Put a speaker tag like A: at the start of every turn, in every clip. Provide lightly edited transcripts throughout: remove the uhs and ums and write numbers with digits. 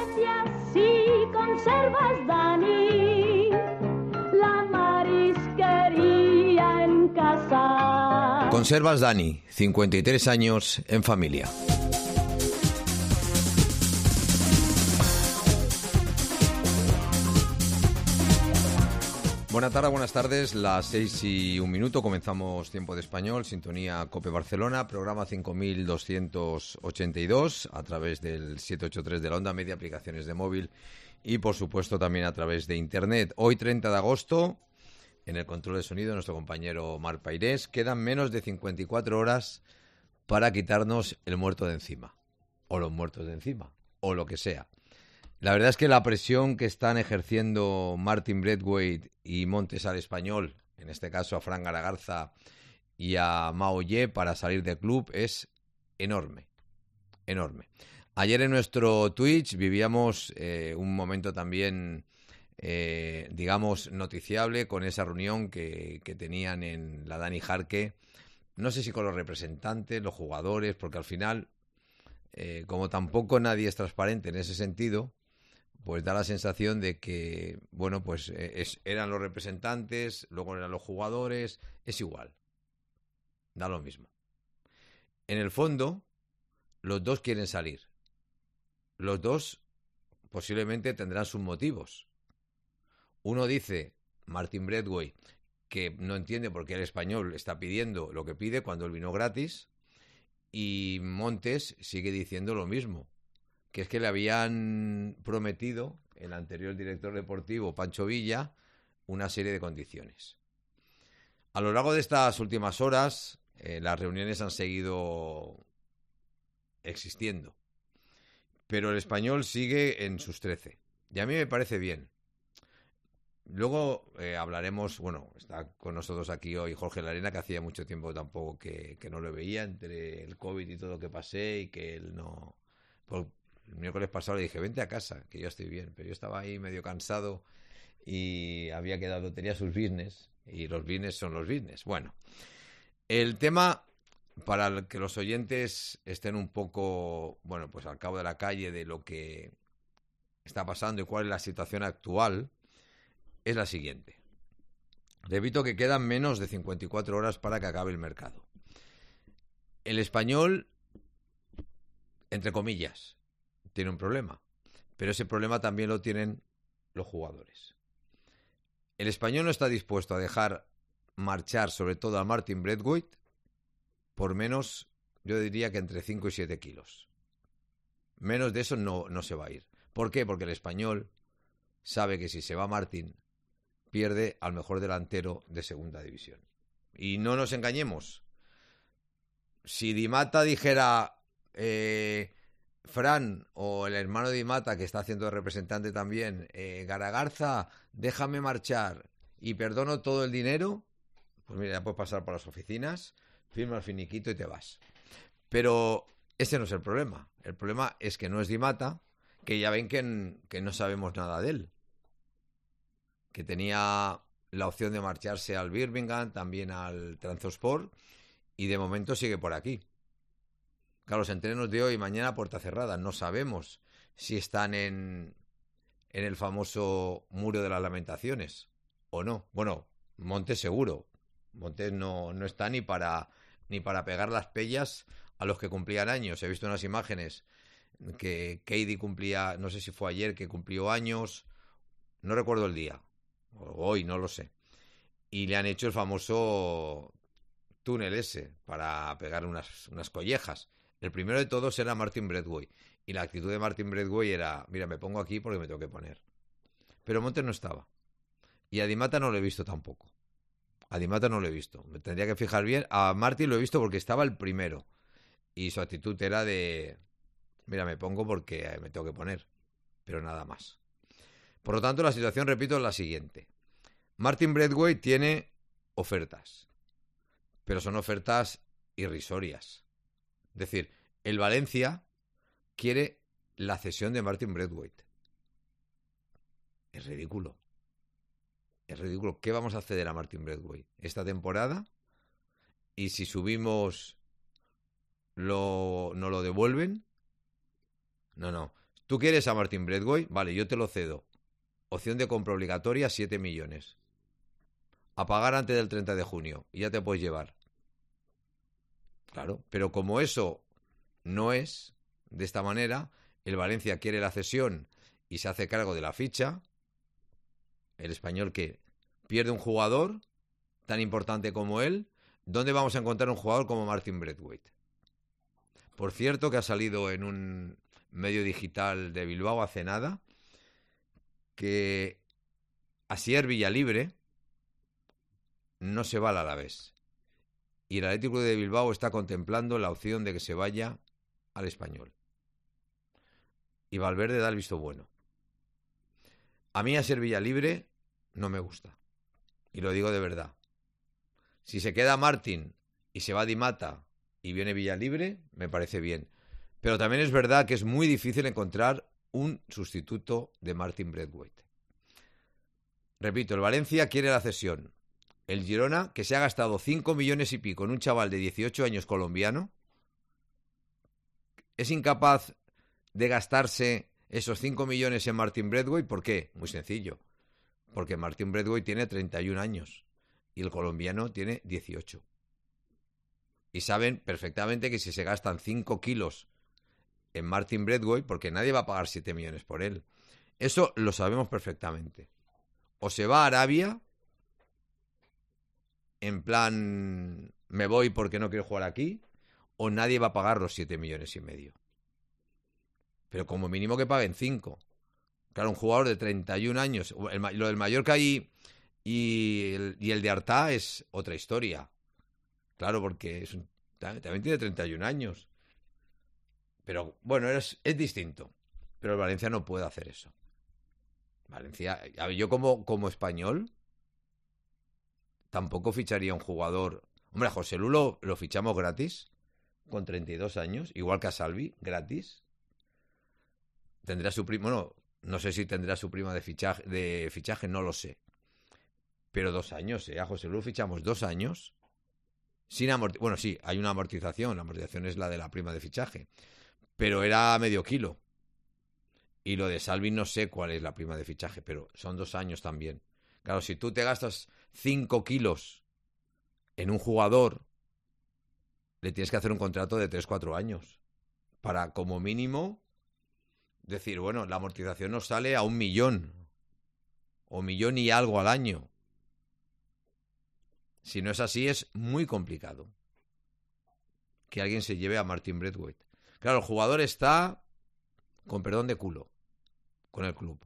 A: gracias si conservas, Dani, la marisquería en casa.
B: Conservas Dani, 53 años en familia. Buenas tardes, las 6:01, comenzamos Tiempo de Español, sintonía COPE Barcelona, programa 5282 a través del 783 de la onda media, aplicaciones de móvil y por supuesto también a través de internet. Hoy 30 de agosto, en el control de sonido nuestro compañero Marc Pairés, quedan menos de 54 horas para quitarnos el muerto de encima, o los muertos de encima, o lo que sea. La verdad es que la presión que están ejerciendo Martin Braithwaite y Montes al Español, en este caso a Fran Garagarza y a Mao Ye para salir del club, es enorme, enorme. Ayer en nuestro Twitch vivíamos un momento también, digamos, noticiable con esa reunión que tenían en la Dani Jarque, no sé si con los representantes, los jugadores, porque al final, como tampoco nadie es transparente en ese sentido, pues da la sensación de que, bueno, pues eran los representantes, luego eran los jugadores, es igual, da lo mismo. En el fondo, los dos quieren salir. Los dos posiblemente tendrán sus motivos. Uno dice, Martin Braithwaite, que no entiende por qué el Español está pidiendo lo que pide cuando él vino gratis, y Montes sigue diciendo lo mismo, que es que le habían prometido el anterior director deportivo, Pancho Villa, una serie de condiciones. A lo largo de estas últimas horas, las reuniones han seguido existiendo, pero el Español sigue en sus 13, y a mí me parece bien. Luego hablaremos, bueno, está con nosotros aquí hoy Jorge Larena, que hacía mucho tiempo tampoco que no lo veía, entre el COVID y todo lo que pasé, y que él no... El miércoles pasado le dije, vente a casa, que yo estoy bien, pero yo estaba ahí medio cansado y había quedado, tenía sus business, y los business son los business. Bueno, el tema, para que los oyentes estén un poco, bueno, pues al cabo de la calle de lo que está pasando y cuál es la situación actual, es la siguiente. Repito que quedan menos de 54 horas para que acabe el mercado. El Español, entre comillas, tiene un problema, pero ese problema también lo tienen los jugadores. El Español no está dispuesto a dejar marchar sobre todo a Martin Braithwaite por menos, yo diría que entre 5 y 7 kilos. Menos de eso no se va a ir. ¿Por qué? Porque el Español sabe que si se va Martin, pierde al mejor delantero de segunda división. Y no nos engañemos. Si Di Matta dijera... Fran, o el hermano de Di Matta, que está haciendo de representante también, Garagarza, déjame marchar y perdono todo el dinero, pues mira, ya puedes pasar por las oficinas, firma el finiquito y te vas. Pero ese no es el problema. El problema es que no es Di Matta, que ya ven que no sabemos nada de él, que tenía la opción de marcharse al Birmingham, también al Trabzonspor, y de momento sigue por aquí. Claro, los entrenos de hoy y mañana puerta cerrada. No sabemos si están en el famoso muro de las lamentaciones o no. Bueno, Montes seguro. Montes no está ni para pegar las pellas a los que cumplían años. He visto unas imágenes que Keidi cumplía, no sé si fue ayer, que cumplió años. No recuerdo el día. O hoy, no lo sé. Y le han hecho el famoso túnel ese para pegar unas collejas. El primero de todos era Martin Braithwaite. Y la actitud de Martin Braithwaite era, mira, me pongo aquí porque me tengo que poner. Pero Montes no estaba. Y a Di Matta no lo he visto tampoco. A Di Matta no lo he visto. Me tendría que fijar bien. A Martin lo he visto porque estaba el primero. Y su actitud era de, mira, me pongo porque me tengo que poner. Pero nada más. Por lo tanto, la situación, repito, es la siguiente. Martin Braithwaite tiene ofertas. Pero son ofertas irrisorias. Es decir, el Valencia quiere la cesión de Martin Braithwaite. Es ridículo. Es ridículo. ¿Qué vamos a ceder a Martin Braithwaite esta temporada? Y si subimos, ¿no lo devuelven? No. ¿Tú quieres a Martin Braithwaite? Vale, yo te lo cedo. Opción de compra obligatoria, 7 millones. A pagar antes del 30 de junio y ya te puedes llevar. Claro, pero como eso no es de esta manera, el Valencia quiere la cesión y se hace cargo de la ficha, el Español que pierde un jugador tan importante como él, ¿dónde vamos a encontrar un jugador como Martin Braithwaite? Por cierto, que ha salido en un medio digital de Bilbao hace nada, que Asier Villalibre no se va al Alavés. Y el Atlético de Bilbao está contemplando la opción de que se vaya al Español. Y Valverde da el visto bueno. A mí Asier Villalibre no me gusta. Y lo digo de verdad. Si se queda Martín y se va Di Mata y viene Villalibre, me parece bien. Pero también es verdad que es muy difícil encontrar un sustituto de Martin Braithwaite. Repito, el Valencia quiere la cesión. El Girona, que se ha gastado 5 millones y pico en un chaval de 18 años colombiano, es incapaz de gastarse esos 5 millones en Martin Braithwaite. ¿Por qué? Muy sencillo. Porque Martin Braithwaite tiene 31 años y el colombiano tiene 18. Y saben perfectamente que si se gastan 5 kilos en Martin Braithwaite, porque nadie va a pagar 7 millones por él. Eso lo sabemos perfectamente. O se va a Arabia, en plan, me voy porque no quiero jugar aquí, o nadie va a pagar los 7 millones y medio. Pero como mínimo que paguen 5. Claro, un jugador de 31 años, lo del Mallorca y el de Artá es otra historia. Claro, porque también tiene 31 años. Pero bueno, es distinto. Pero el Valencia no puede hacer eso. Valencia, yo como español tampoco ficharía un jugador. Hombre, a José Lu lo fichamos gratis, con 32 años, igual que a Salvi, gratis. Tendrá su prima, bueno, no sé si tendrá su prima de fichaje, no lo sé. Pero 2 años, a José Lu fichamos 2 años sin amortización. Bueno, sí, hay una amortización, la amortización es la de la prima de fichaje, pero era medio kilo. Y lo de Salvi no sé cuál es la prima de fichaje, pero son 2 años también. Claro, si tú te gastas 5 kilos en un jugador, le tienes que hacer un contrato de 3-4 años. Para, como mínimo, decir, bueno, la amortización nos sale a 1 millón. O 1 millón y algo al año. Si no es así, es muy complicado que alguien se lleve a Martin Braithwaite. Claro, el jugador está, con perdón de culo, con el club.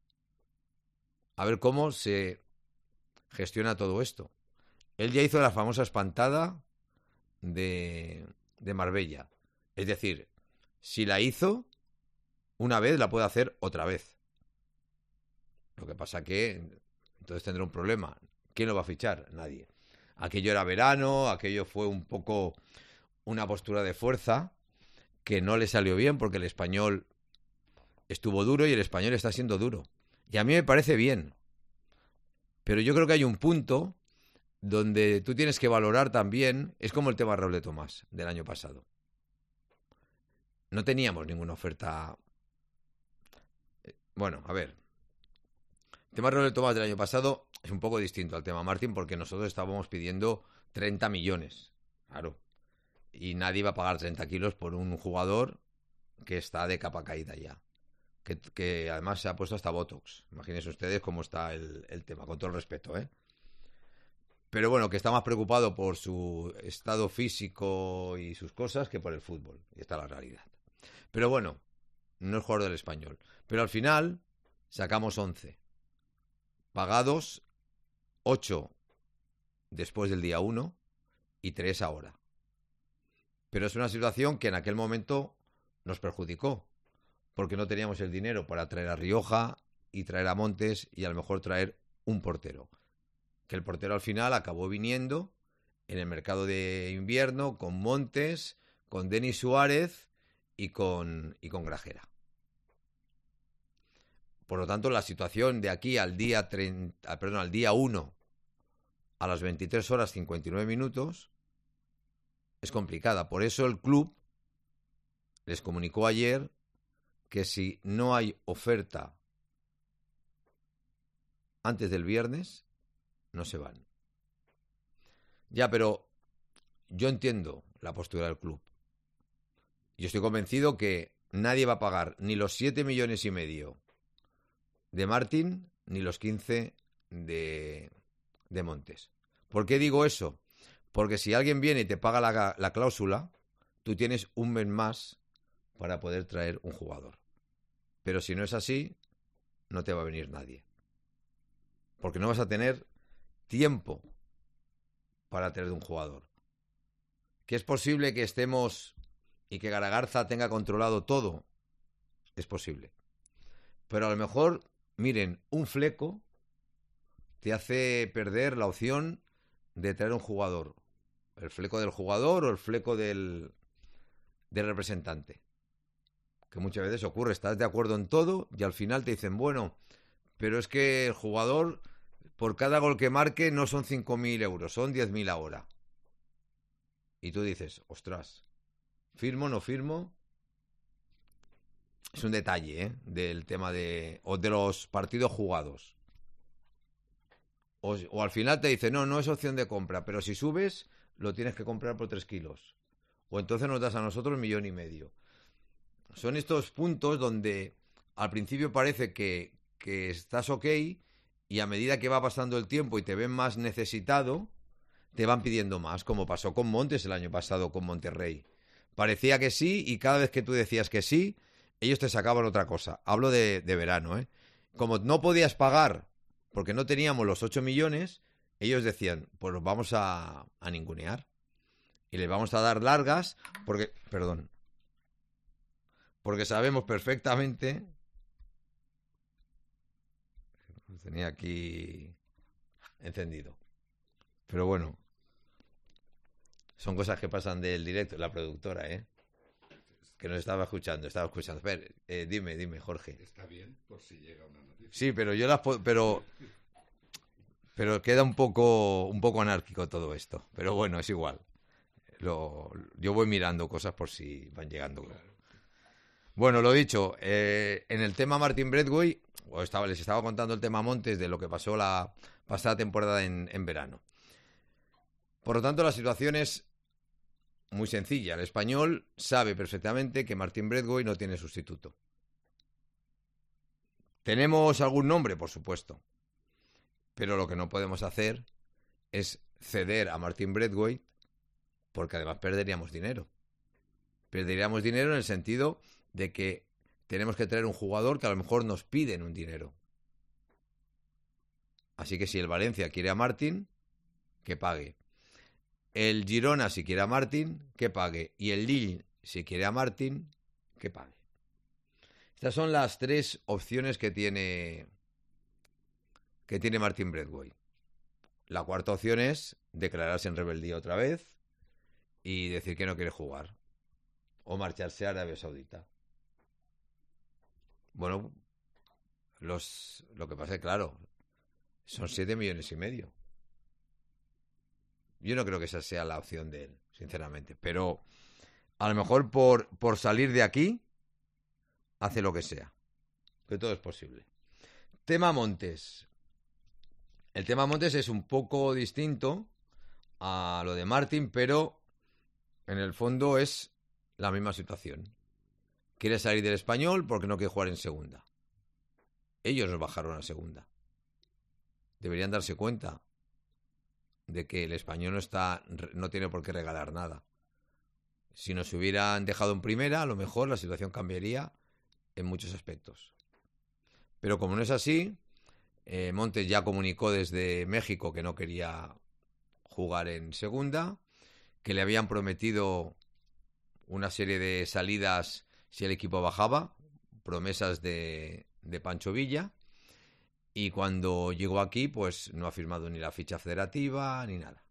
B: A ver cómo se gestiona todo esto. Él ya hizo la famosa espantada de Marbella. Es decir, si la hizo una vez, la puede hacer otra vez. Lo que pasa que entonces tendrá un problema. ¿Quién lo va a fichar? Nadie. Aquello era verano, aquello fue un poco una postura de fuerza que no le salió bien porque el Español estuvo duro y el Español está siendo duro. Y a mí me parece bien. Pero yo creo que hay un punto donde tú tienes que valorar también, es como el tema Raúl de Tomás del año pasado. No teníamos ninguna oferta. Bueno, a ver. El tema Raúl de Tomás del año pasado es un poco distinto al tema Martín porque nosotros estábamos pidiendo 30 millones. Claro. Y nadie va a pagar 30 kilos por un jugador que está de capa caída ya. Que además se ha puesto hasta Botox. Imagínense ustedes cómo está el tema, con todo el respeto, ¿eh? Pero bueno, que está más preocupado por su estado físico y sus cosas que por el fútbol. Y esta es la realidad. Pero bueno, no es jugador del Español. Pero al final sacamos 11. Pagados 8 después del día 1 y 3 ahora. Pero es una situación que en aquel momento nos perjudicó. Porque no teníamos el dinero para traer a Rioja y traer a Montes y a lo mejor traer un portero. Que el portero al final acabó viniendo en el mercado de invierno con Montes, con Denis Suárez y con Grajera. Por lo tanto, la situación de aquí al día 1 a las 23 horas 59 minutos es complicada. Por eso el club les comunicó ayer que si no hay oferta antes del viernes, no se van. Ya, pero yo entiendo la postura del club. Yo estoy convencido que nadie va a pagar ni los 7,5 millones de Martín, ni los 15 de Montes. ¿Por qué digo eso? Porque si alguien viene y te paga la cláusula, tú tienes un mes más para poder traer un jugador. Pero si no es así, no te va a venir nadie. Porque no vas a tener tiempo para traer un jugador. ¿Que es posible que estemos y que Garagarza tenga controlado todo? Es posible. Pero a lo mejor, miren, un fleco te hace perder la opción de traer un jugador. El fleco del jugador o el fleco del representante. Que muchas veces ocurre, estás de acuerdo en todo y al final te dicen, bueno, pero es que el jugador, por cada gol que marque, no son 5.000 euros, son 10.000 ahora. Y tú dices, ostras, ¿firmo, no firmo? Es un detalle, ¿eh? Del tema de los partidos jugados. O al final te dice, no es opción de compra, pero si subes, lo tienes que comprar por 3 kilos. O entonces nos das a nosotros 1,5 millones. Son estos puntos donde al principio parece que estás ok y a medida que va pasando el tiempo y te ven más necesitado, te van pidiendo más, como pasó con Montes el año pasado con Monterrey. Parecía que sí y cada vez que tú decías que sí, ellos te sacaban otra cosa. Hablo de verano, ¿eh? Como no podías pagar porque no teníamos los 8 millones, ellos decían, pues los vamos a ningunear. Y les vamos a dar largas porque sabemos perfectamente. Tenía aquí encendido. Pero bueno, son cosas que pasan del directo, la productora, que nos estaba escuchando. A ver, dime, Jorge.
C: Está bien, por si llega una noticia.
B: Sí, pero yo pero queda un poco anárquico todo esto. Pero bueno, es igual. Yo voy mirando cosas por si van llegando. Claro. Bueno, lo dicho, en el tema Martin Braithwaite, les estaba contando el tema Montes de lo que pasó la pasada temporada en verano. Por lo tanto, la situación es muy sencilla. El Español sabe perfectamente que Martin Braithwaite no tiene sustituto. ¿Tenemos algún nombre? Por supuesto. Pero lo que no podemos hacer es ceder a Martin Braithwaite porque además perderíamos dinero. Perderíamos dinero en el sentido de que tenemos que traer un jugador que a lo mejor nos piden un dinero. Así que si el Valencia quiere a Martin, que pague. El Girona, si quiere a Martin, que pague. Y el Lille, si quiere a Martin, que pague. Estas son las 3 opciones que tiene Martin Braithwaite. La cuarta opción es declararse en rebeldía otra vez y decir que no quiere jugar. O marcharse a Arabia Saudita. Bueno, lo que pasa es claro, son 7,5 millones. Yo no creo que esa sea la opción de él, sinceramente. Pero a lo mejor por salir de aquí, hace lo que sea. Que todo es posible. Tema Montes. El tema Montes es un poco distinto a lo de Martin, pero en el fondo es la misma situación. Quiere salir del Español porque no quiere jugar en segunda. Ellos nos bajaron a segunda. Deberían darse cuenta de que el Español no tiene por qué regalar nada. Si nos hubieran dejado en primera, a lo mejor la situación cambiaría en muchos aspectos. Pero como no es así, Montes ya comunicó desde México que no quería jugar en segunda, que le habían prometido una serie de salidas si el equipo bajaba, promesas de Pancho Villa, y cuando llegó aquí pues no ha firmado ni la ficha federativa ni nada.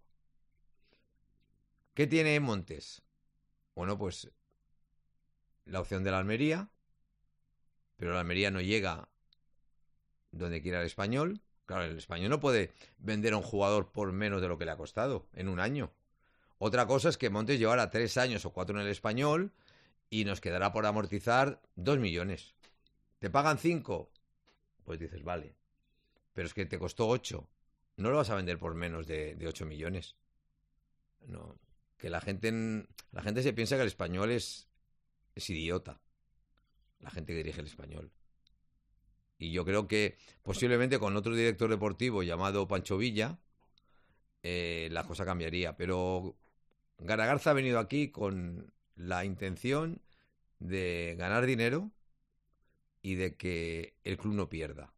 B: ¿Qué tiene Montes? Bueno, pues la opción de la Almería, pero la Almería no llega donde quiera el Español. Claro, el Español no puede vender a un jugador por menos de lo que le ha costado en un año. Otra cosa es que Montes llevara 3 años o 4 en el Español y nos quedará por amortizar 2 millones. ¿Te pagan 5? Pues dices, vale. Pero es que te costó 8. No lo vas a vender por menos de 8 millones. No. Que la gente se piensa que el español es idiota. La gente que dirige el español. Y yo creo que posiblemente con otro director deportivo llamado Pancho Villa, la cosa cambiaría. Pero Garagarza ha venido aquí con la intención de ganar dinero y de que el club no pierda.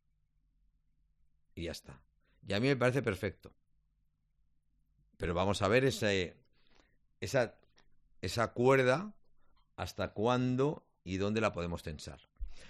B: Y ya está. Y a mí me parece perfecto. Pero vamos a ver esa cuerda hasta cuándo y dónde la podemos tensar.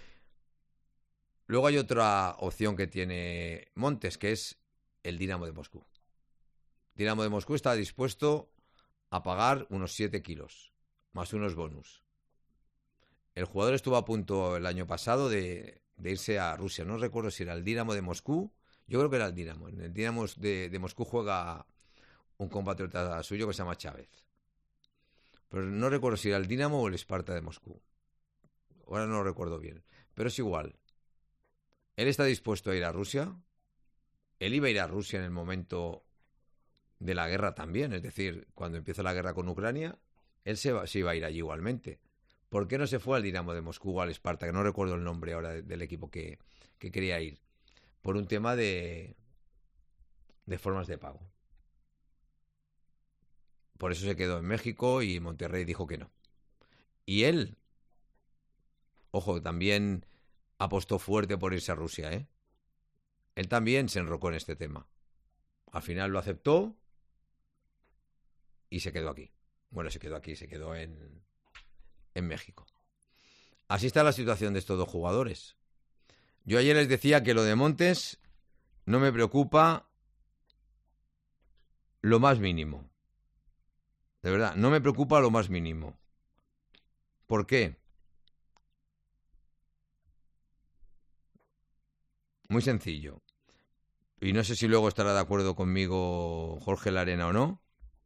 B: Luego hay otra opción que tiene Montes, que es el Dinamo de Moscú. Dinamo de Moscú está dispuesto a pagar unos 7 kilos, más unos bonus. El jugador estuvo a punto el año pasado de irse a Rusia. No recuerdo si era el Dinamo de Moscú. Yo creo que era el Dinamo. En el Dinamo de Moscú juega un compatriota suyo que se llama Chávez. Pero no recuerdo si era el Dinamo o el Sparta de Moscú. Ahora no lo recuerdo bien. Pero es igual. Él está dispuesto a ir a Rusia. Él iba a ir a Rusia en el momento de la guerra también. Es decir, cuando empieza la guerra con Ucrania, él se iba a ir allí igualmente. ¿Por qué no se fue al Dinamo de Moscú o al Sparta? Que no recuerdo el nombre ahora del equipo que quería ir. Por un tema de formas de pago. Por eso se quedó en México y Monterrey dijo que no. Y él, ojo, también apostó fuerte por irse a Rusia, ¿eh? Él también se enrocó en este tema. Al final lo aceptó y se quedó aquí. Bueno, se quedó en México. Así está la situación de estos dos jugadores. Yo ayer les decía que lo de Montes no me preocupa lo más mínimo. De verdad, no me preocupa lo más mínimo. ¿Por qué? Muy sencillo. Y no sé si luego estará de acuerdo conmigo Jorge Larena o no.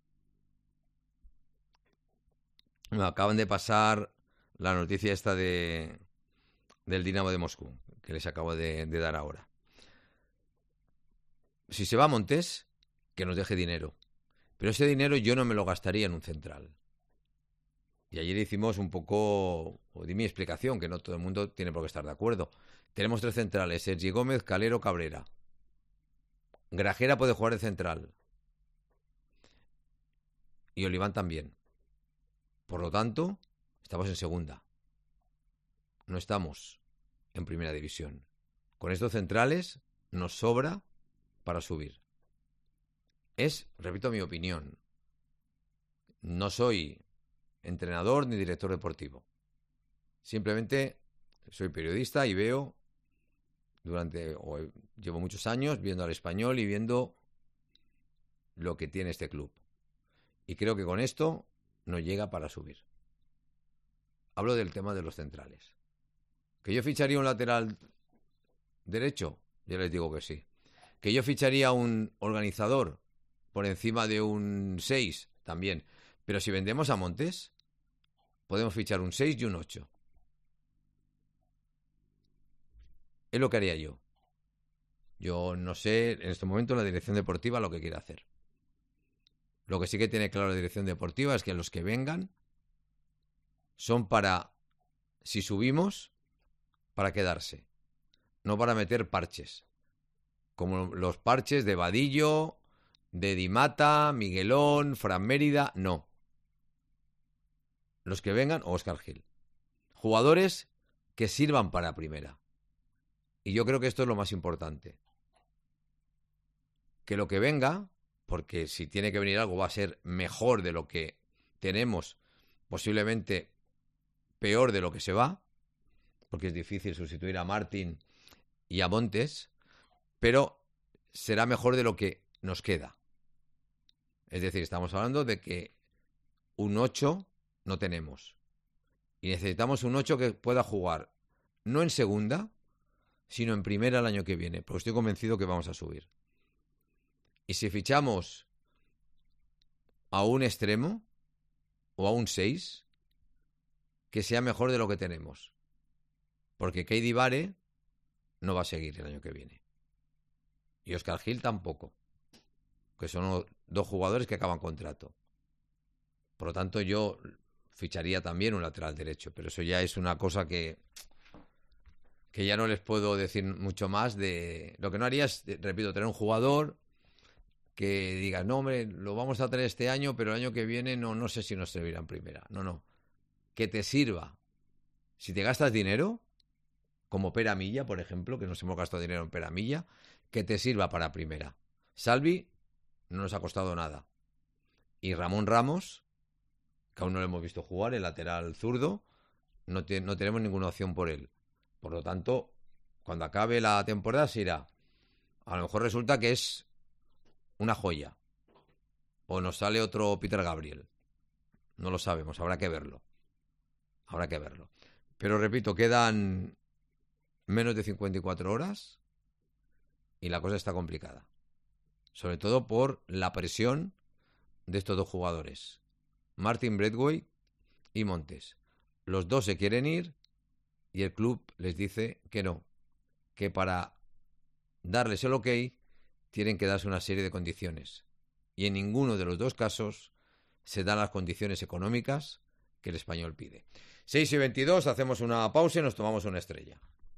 B: Me acaban de pasar la noticia esta del Dinamo de Moscú, que les acabo de dar ahora. Si se va a Montes, que nos deje dinero. Pero ese dinero yo no me lo gastaría en un central. Y ayer hicimos un poco, o di mi explicación, que no todo el mundo tiene por qué estar de acuerdo. Tenemos 3 centrales, Sergi Gómez, Calero, Cabrera. Grajera puede jugar de central. Y Oliván también. Por lo tanto, estamos en segunda. No estamos en primera división. Con estos centrales nos sobra para subir. Es, repito, mi opinión. No soy entrenador ni director deportivo. Simplemente soy periodista y veo llevo muchos años viendo al Español y viendo lo que tiene este club. Y creo que con esto nos llega para subir. Hablo del tema de los centrales. ¿Que yo ficharía un lateral derecho? Yo les digo que sí. ¿Que yo ficharía un organizador por encima de un 6? También. Pero si vendemos a Montes, podemos fichar un 6 y un 8. Es lo que haría yo. Yo no sé en este momento la dirección deportiva lo que quiere hacer. Lo que sí que tiene claro la dirección deportiva es que los que vengan son para, si subimos, para quedarse. No para meter parches. Como los parches de Vadillo, de Di Mata, Miguelón, Fran Mérida, no. Los que vengan, o Óscar Gil. Jugadores que sirvan para primera. Y yo creo que esto es lo más importante. Que lo que venga, porque si tiene que venir algo va a ser mejor de lo que tenemos, posiblemente peor de lo que se va, porque es difícil sustituir a Martín y a Montes, pero será mejor de lo que nos queda. Es decir, estamos hablando de que un 8 no tenemos. Y necesitamos un 8 que pueda jugar no en segunda, sino en primera el año que viene, porque estoy convencido que vamos a subir. Y si fichamos a un extremo o a un 6, que sea mejor de lo que tenemos. Porque Keidi Bare no va a seguir el año que viene. Y Óscar Gil tampoco. Que son 2 jugadores que acaban contrato. Por lo tanto, yo ficharía también un lateral derecho. Pero eso ya es una cosa que ya no les puedo decir mucho más de... Lo que no haría es, repito, tener un jugador que diga, no, hombre, lo vamos a tener este año, pero el año que viene no sé si nos servirá en primera. No. Que te sirva. Si te gastas dinero, como Pere Milla, por ejemplo, que nos hemos gastado dinero en Pere Milla, que te sirva para primera. Salvi no nos ha costado nada. Y Ramón Ramos, que aún no lo hemos visto jugar, el lateral zurdo, no tenemos ninguna opción por él. Por lo tanto, cuando acabe la temporada se irá. A lo mejor resulta que es una joya. O nos sale otro Peter Gabriel. No lo sabemos, habrá que verlo. Pero repito, quedan menos de 54 horas y la cosa está complicada. Sobre todo por la presión de estos 2 jugadores. Martin Braithwaite y Montes. Los 2 se quieren ir y el club les dice que no. Que para darles el ok tienen que darse una serie de condiciones. Y en ninguno de los 2 casos se dan las condiciones económicas que el Español pide. 6:22, hacemos una pausa y nos tomamos una estrella.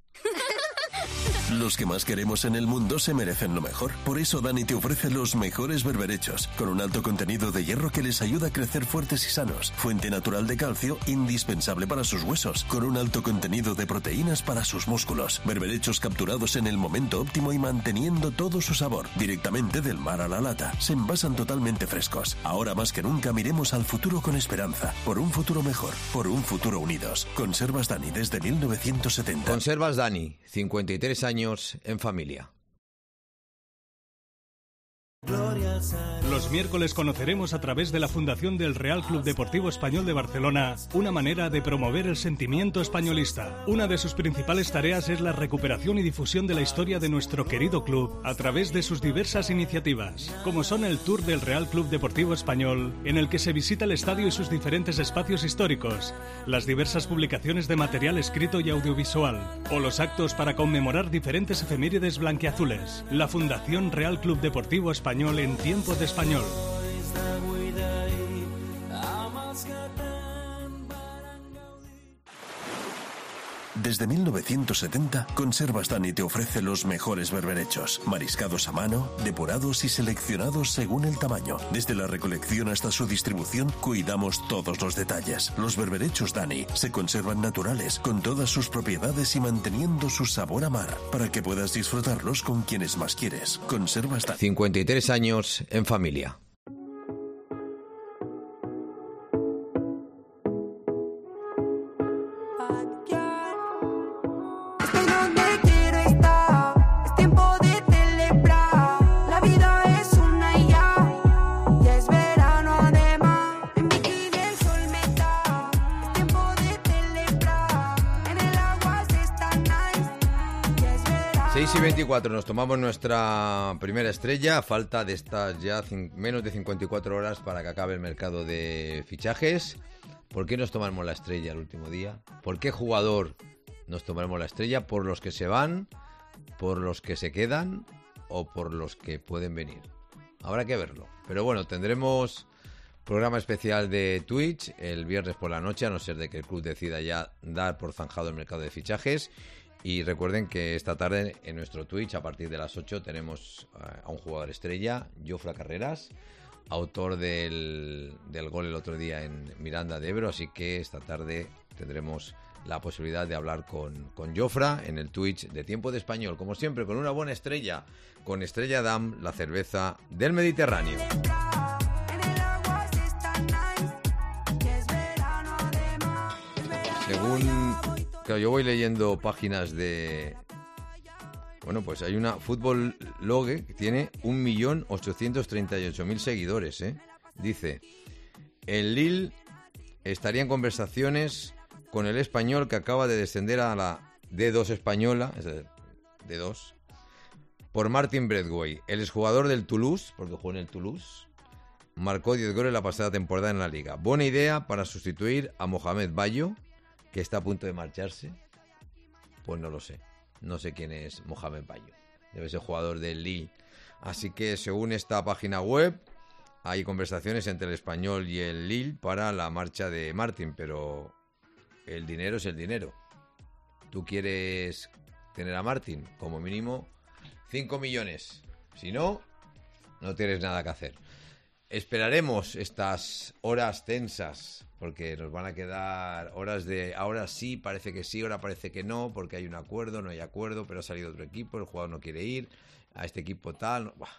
D: Los que más queremos en el mundo se merecen lo mejor. Por eso Dani te ofrece los mejores berberechos, con un alto contenido de hierro que les ayuda a crecer fuertes y sanos. Fuente natural de calcio, indispensable para sus huesos, con un alto contenido de proteínas para sus músculos. Berberechos capturados en el momento óptimo y manteniendo todo su sabor, directamente del mar a la lata. Se envasan totalmente frescos. Ahora más que nunca miremos al futuro con esperanza. Por un futuro mejor, por un futuro unidos. Conservas Dani desde 1970.
B: Conservas Dani, 53 años en familia.
E: Los miércoles conoceremos a través de la Fundación del Real Club Deportivo Español de Barcelona una manera de promover el sentimiento españolista. Una de sus principales tareas es la recuperación y difusión de la historia de nuestro querido club a través de sus diversas iniciativas, como son el Tour del Real Club Deportivo Español, en el que se visita el estadio y sus diferentes espacios históricos, las diversas publicaciones de material escrito y audiovisual, o los actos para conmemorar diferentes efemérides blanquiazules. La Fundación Real Club Deportivo Español en tiempo de español.
D: Desde 1970, Conservas Dani te ofrece los mejores berberechos, mariscados a mano, depurados y seleccionados según el tamaño. Desde la recolección hasta su distribución, cuidamos todos los detalles. Los berberechos Dani se conservan naturales, con todas sus propiedades y manteniendo su sabor a mar, para que puedas disfrutarlos con quienes más quieres. Conservas Dani.
B: 53 años en familia. Y 24, nos tomamos nuestra primera estrella. Falta de estas ya menos de 54 horas para que acabe el mercado de fichajes. ¿Por qué nos tomamos la estrella el último día? ¿Por qué jugador nos tomaremos la estrella? ¿Por los que se van? ¿Por los que se quedan? ¿O por los que pueden venir? Habrá que verlo. Pero bueno, tendremos programa especial de Twitch el viernes por la noche, a no ser de que el club decida ya dar por zanjado el mercado de fichajes. Y recuerden que esta tarde en nuestro Twitch, a partir de las 8, tenemos a un jugador estrella, Jofre Carreras, autor del gol el otro día en Miranda de Ebro. Así que esta tarde tendremos la posibilidad de hablar con Jofre en el Twitch de Tiempo de Español. Como siempre, con una buena estrella, con Estrella Damm, la cerveza del Mediterráneo. Según... Claro, yo voy leyendo páginas de... Bueno, pues hay una Fútbol Logue que tiene 1.838.000 seguidores, ¿eh? Dice, el Lille estaría en conversaciones con el Español, que acaba de descender a la D2 española, es decir, D2, por Martin Braithwaite, el exjugador del Toulouse, porque jugó en el Toulouse, marcó 10 goles la pasada temporada en la Liga. Buena idea para sustituir a Mohamed Bayo, que está a punto de marcharse, pues no lo sé. No sé quién es Mohamed Bayo. Debe ser jugador del Lille. Así que según esta página web, hay conversaciones entre el Español y el Lille para la marcha de Martin, pero el dinero es el dinero. ¿Tú quieres tener a Martin? Como mínimo 5 millones. Si no, no tienes nada que hacer. Esperaremos estas horas tensas, porque nos van a quedar horas de ahora sí, parece que sí, ahora parece que no, porque hay un acuerdo, no hay acuerdo, pero ha salido otro equipo, el jugador no quiere ir, a este equipo tal. Bueno.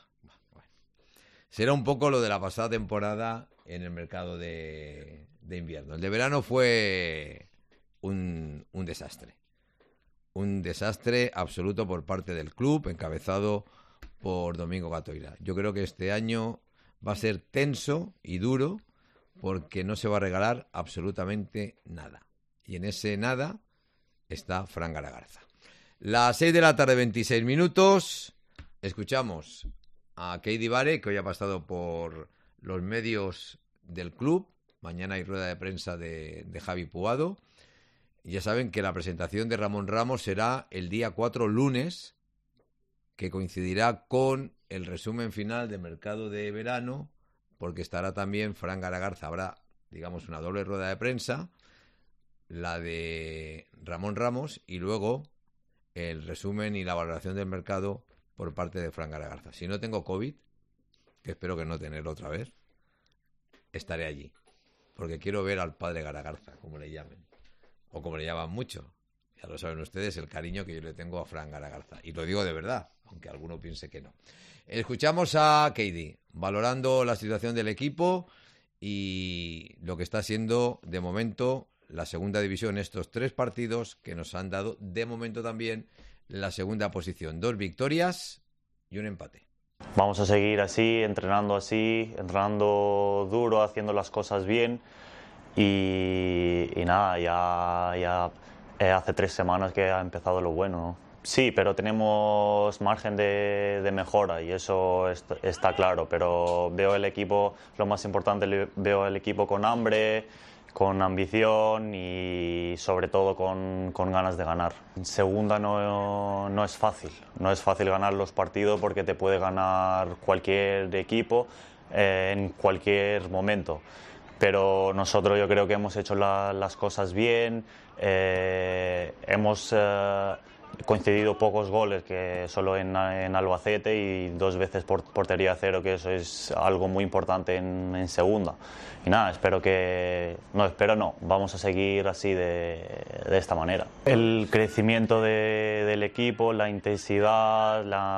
B: Será un poco lo de la pasada temporada en el mercado de invierno. El de verano fue un desastre. Un desastre absoluto por parte del club, encabezado por Domingo Gatoira. Yo creo que este año va a ser tenso y duro porque no se va a regalar absolutamente nada. Y en ese nada está Fran Garagarza. Las 6 de la tarde, 26 minutos. Escuchamos a Keidi Bare, que hoy ha pasado por los medios del club. Mañana hay rueda de prensa de Javi Puado. Ya saben que la presentación de Ramón Ramos será el día 4, lunes, que coincidirá con el resumen final de mercado de verano, porque estará también Fran Garagarza. Habrá, digamos, una doble rueda de prensa, la de Ramón Ramos, y luego el resumen y la valoración del mercado por parte de Fran Garagarza. Si no tengo COVID, que espero que no tenerlo otra vez, estaré allí, porque quiero ver al padre Garagarza, como le llamen, o como le llaman mucho. Ya lo saben ustedes, el cariño que yo le tengo a Fran Garagarza. Y lo digo de verdad, aunque alguno piense que no. Escuchamos a Keidi, valorando la situación del equipo y lo que está siendo, de momento, la segunda división, estos 3 partidos que nos han dado, de momento también, la segunda posición. 2 victorias y un empate.
F: Vamos a seguir así, entrenando duro, haciendo las cosas bien y nada, ya hace 3 semanas que ha empezado lo bueno, ¿no? Sí, pero tenemos margen de mejora y eso está claro, pero veo el equipo, lo más importante, veo el equipo con hambre, con ambición y sobre todo con ganas de ganar. En segunda no es fácil ganar los partidos porque te puede ganar cualquier equipo en cualquier momento. Pero nosotros yo creo que hemos hecho las cosas bien, hemos concedido pocos goles, que solo en Albacete, y 2 veces por portería cero, que eso es algo muy importante en segunda. Y nada, vamos a seguir así de esta manera. El crecimiento del equipo, la intensidad,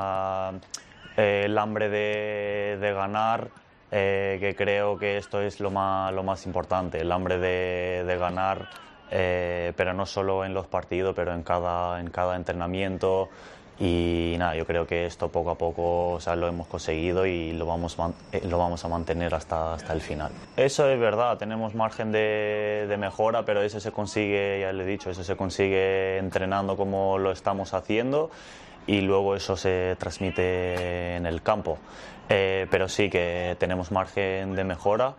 F: el hambre de ganar, que creo que esto es lo más importante, el hambre de ganar, pero no solo en los partidos, pero en cada entrenamiento. Y nada, yo creo que esto poco a poco, lo hemos conseguido y lo vamos a mantener hasta el final. Eso es verdad, tenemos margen de mejora, pero eso se consigue, ya le he dicho, eso se consigue entrenando como lo estamos haciendo y luego eso se transmite en el campo. Pero sí que tenemos margen de mejora.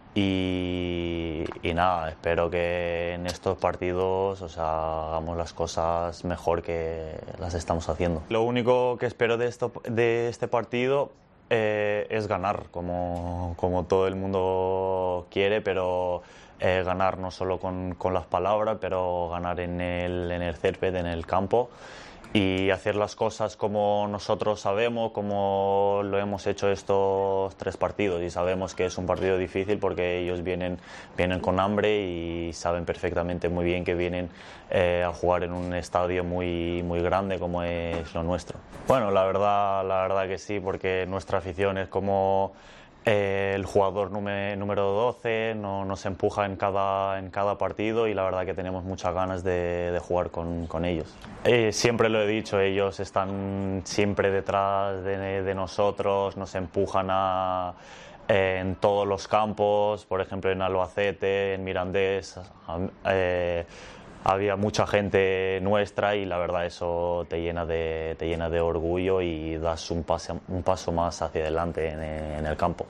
F: Y nada, espero que en estos partidos hagamos las cosas mejor que las estamos haciendo. Lo único que espero de este partido es ganar, como todo el mundo quiere, pero ganar no solo con las palabras, pero ganar en el césped, en el campo, y hacer las cosas como nosotros sabemos, como lo hemos hecho estos 3 partidos, y sabemos que es un partido difícil porque ellos vienen con hambre y saben perfectamente muy bien que vienen a jugar en un estadio muy, muy grande como es lo nuestro. Bueno, la verdad que sí, porque nuestra afición es como el jugador número 12, nos empuja en cada partido y la verdad que tenemos muchas ganas de jugar con ellos. Siempre lo he dicho, ellos están siempre detrás de nosotros, nos empujan en todos los campos, por ejemplo en Albacete, en Mirandés, había mucha gente nuestra y la verdad eso te llena de orgullo y das un paso más hacia adelante en el campo.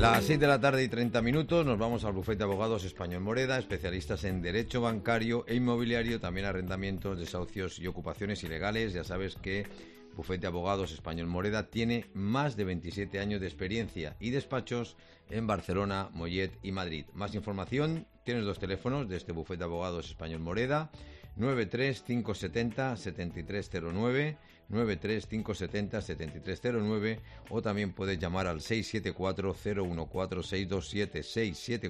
B: Las 6 de la tarde y 30 minutos nos vamos al bufete de abogados Español Moreda, especialistas en derecho bancario e inmobiliario, también arrendamientos, desahucios y ocupaciones ilegales. Ya sabes que bufete de abogados Español Moreda tiene más de 27 años de experiencia y despachos en Barcelona, Mollet y Madrid. Más información, tienes dos teléfonos de este bufete de abogados Español Moreda, 93-570-7309, 93-570-7309, o también puedes llamar al 674-014-627,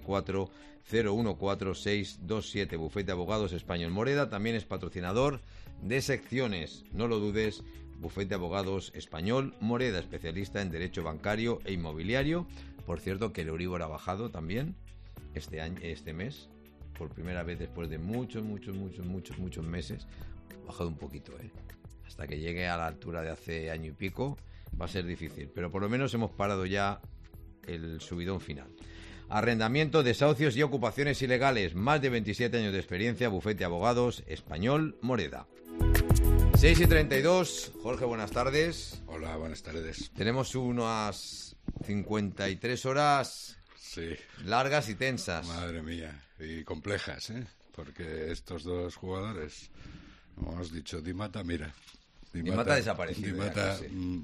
B: 674-014-627. Bufete de Abogados Español Moreda también es patrocinador de secciones, no lo dudes. Bufete de Abogados Español Moreda, especialista en derecho bancario e inmobiliario. Por cierto, que el Euribor ha bajado también este mes, por primera vez después de muchos meses. Ha bajado un poquito, hasta que llegue a la altura de hace año y pico va a ser difícil, pero por lo menos hemos parado ya el subidón final. Arrendamiento, desahucios y ocupaciones ilegales, más de 27 años de experiencia, bufete de abogados Español Moreda. 6 y 32, Jorge, buenas tardes.
C: Hola, buenas tardes.
B: Tenemos unas 53 horas
C: Sí.
B: largas y tensas.
C: Madre mía, y complejas, porque estos dos jugadores, como has dicho, Di Mata, mira.
B: Di Mata ha desaparecido.
C: Di Mata,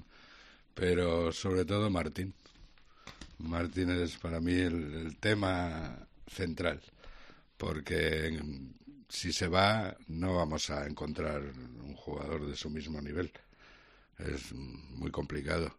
C: pero sobre todo Martín. Martín es para mí el tema central, porque si se va no vamos a encontrar un jugador de su mismo nivel. Es muy complicado.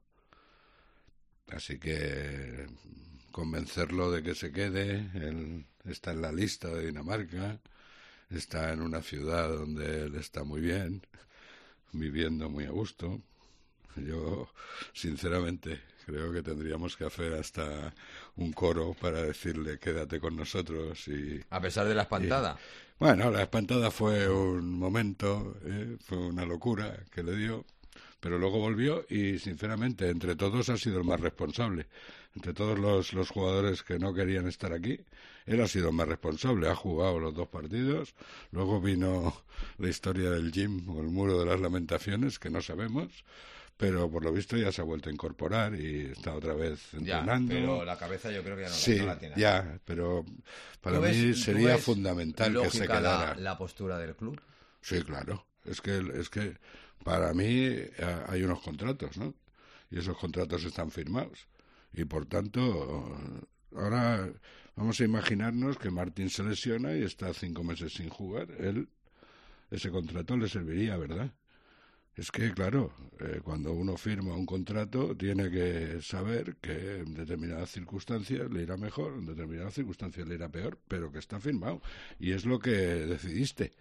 C: Así que convencerlo de que se quede. Él está en la lista de Dinamarca, está en una ciudad donde él está muy bien, viviendo muy a gusto. Yo, sinceramente, creo que tendríamos que hacer hasta un coro para decirle quédate con nosotros.
B: A pesar de la espantada.
C: Bueno, la espantada fue un momento, fue una locura que le dio, pero luego volvió y, sinceramente, entre todos ha sido el más responsable. Entre todos los jugadores que no querían estar aquí, él ha sido el más responsable. Ha jugado los 2 partidos, luego vino la historia del gym o el muro de las lamentaciones, que no sabemos, pero por lo visto ya se ha vuelto a incorporar y está otra vez entrenando.
B: Ya, pero la cabeza yo creo que ya no la tiene.
C: Ya, pero para mí sería fundamental que se quedara.
B: La postura del club?
C: Sí, claro. Es que para mí hay unos contratos, ¿no? Y esos contratos están firmados. Y por tanto, ahora vamos a imaginarnos que Martín se lesiona y está 5 meses sin jugar. Ese contrato le serviría, ¿verdad? Es que, claro, cuando uno firma un contrato tiene que saber que en determinadas circunstancias le irá mejor, en determinadas circunstancias le irá peor, pero que está firmado. Y es lo que decidiste.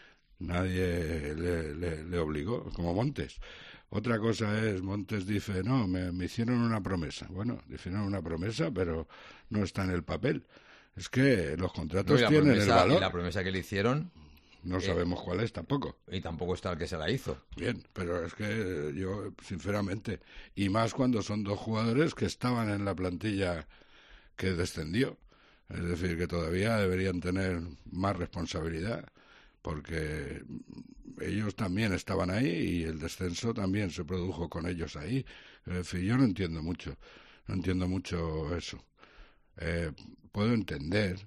C: Nadie le obligó, como Montes. Otra cosa es, Montes dice, no, me hicieron una promesa. Bueno, hicieron una promesa, pero no está en el papel. Es que los contratos tienen el valor.
B: Y la promesa que le hicieron...
C: No sabemos cuál es tampoco.
B: Y tampoco está el que se la hizo.
C: Bien, pero es que yo, sinceramente, y más cuando son 2 jugadores que estaban en la plantilla que descendió. Es decir, que todavía deberían tener más responsabilidad, porque ellos también estaban ahí y el descenso también se produjo con ellos ahí. Es decir, yo no entiendo mucho eso. Puedo entender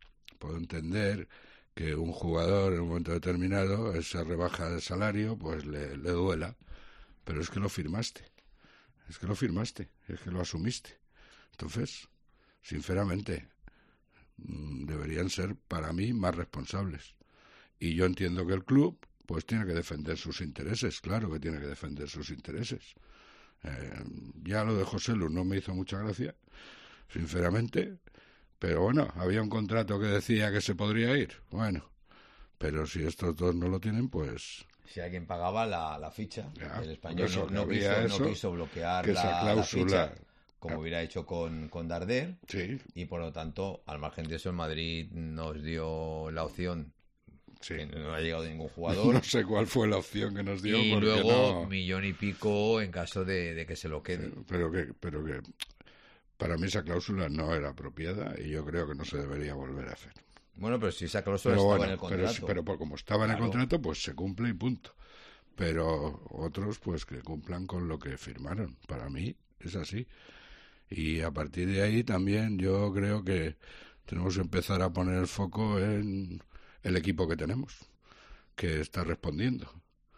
C: que un jugador en un momento determinado, esa rebaja de salario, pues le duela. Pero es que lo firmaste. Es que lo asumiste. Entonces, sinceramente, deberían ser, para mí, más responsables. Y yo entiendo que el club, pues tiene que defender sus intereses. Claro que tiene que defender sus intereses. Ya lo de José Lu no me hizo mucha gracia, sinceramente. Pero bueno, había un contrato que decía que se podría ir. Bueno, pero si estos dos no lo tienen, pues...
B: Si alguien pagaba la ficha,
C: ya,
B: el Español no quiso bloquear
C: la
B: ficha, como hubiera hecho con Darder.
C: Sí.
B: Y por lo tanto, al margen de eso, el Madrid nos dio la opción.
C: Sí.
B: Que no ha llegado ningún jugador.
C: No sé cuál fue la opción que nos dio.
B: Y
C: porque
B: luego,
C: no...
B: 1,5 millones en caso de que se lo quede.
C: Pero que para mí esa cláusula no era apropiada y yo creo que no se debería volver a hacer.
B: Bueno, pero si esa cláusula estaba en el contrato.
C: Pero como estaba en el contrato, pues se cumple y punto. Pero otros, pues que cumplan con lo que firmaron. Para mí es así. Y a partir de ahí también yo creo que tenemos que empezar a poner el foco en el equipo que tenemos, que está respondiendo.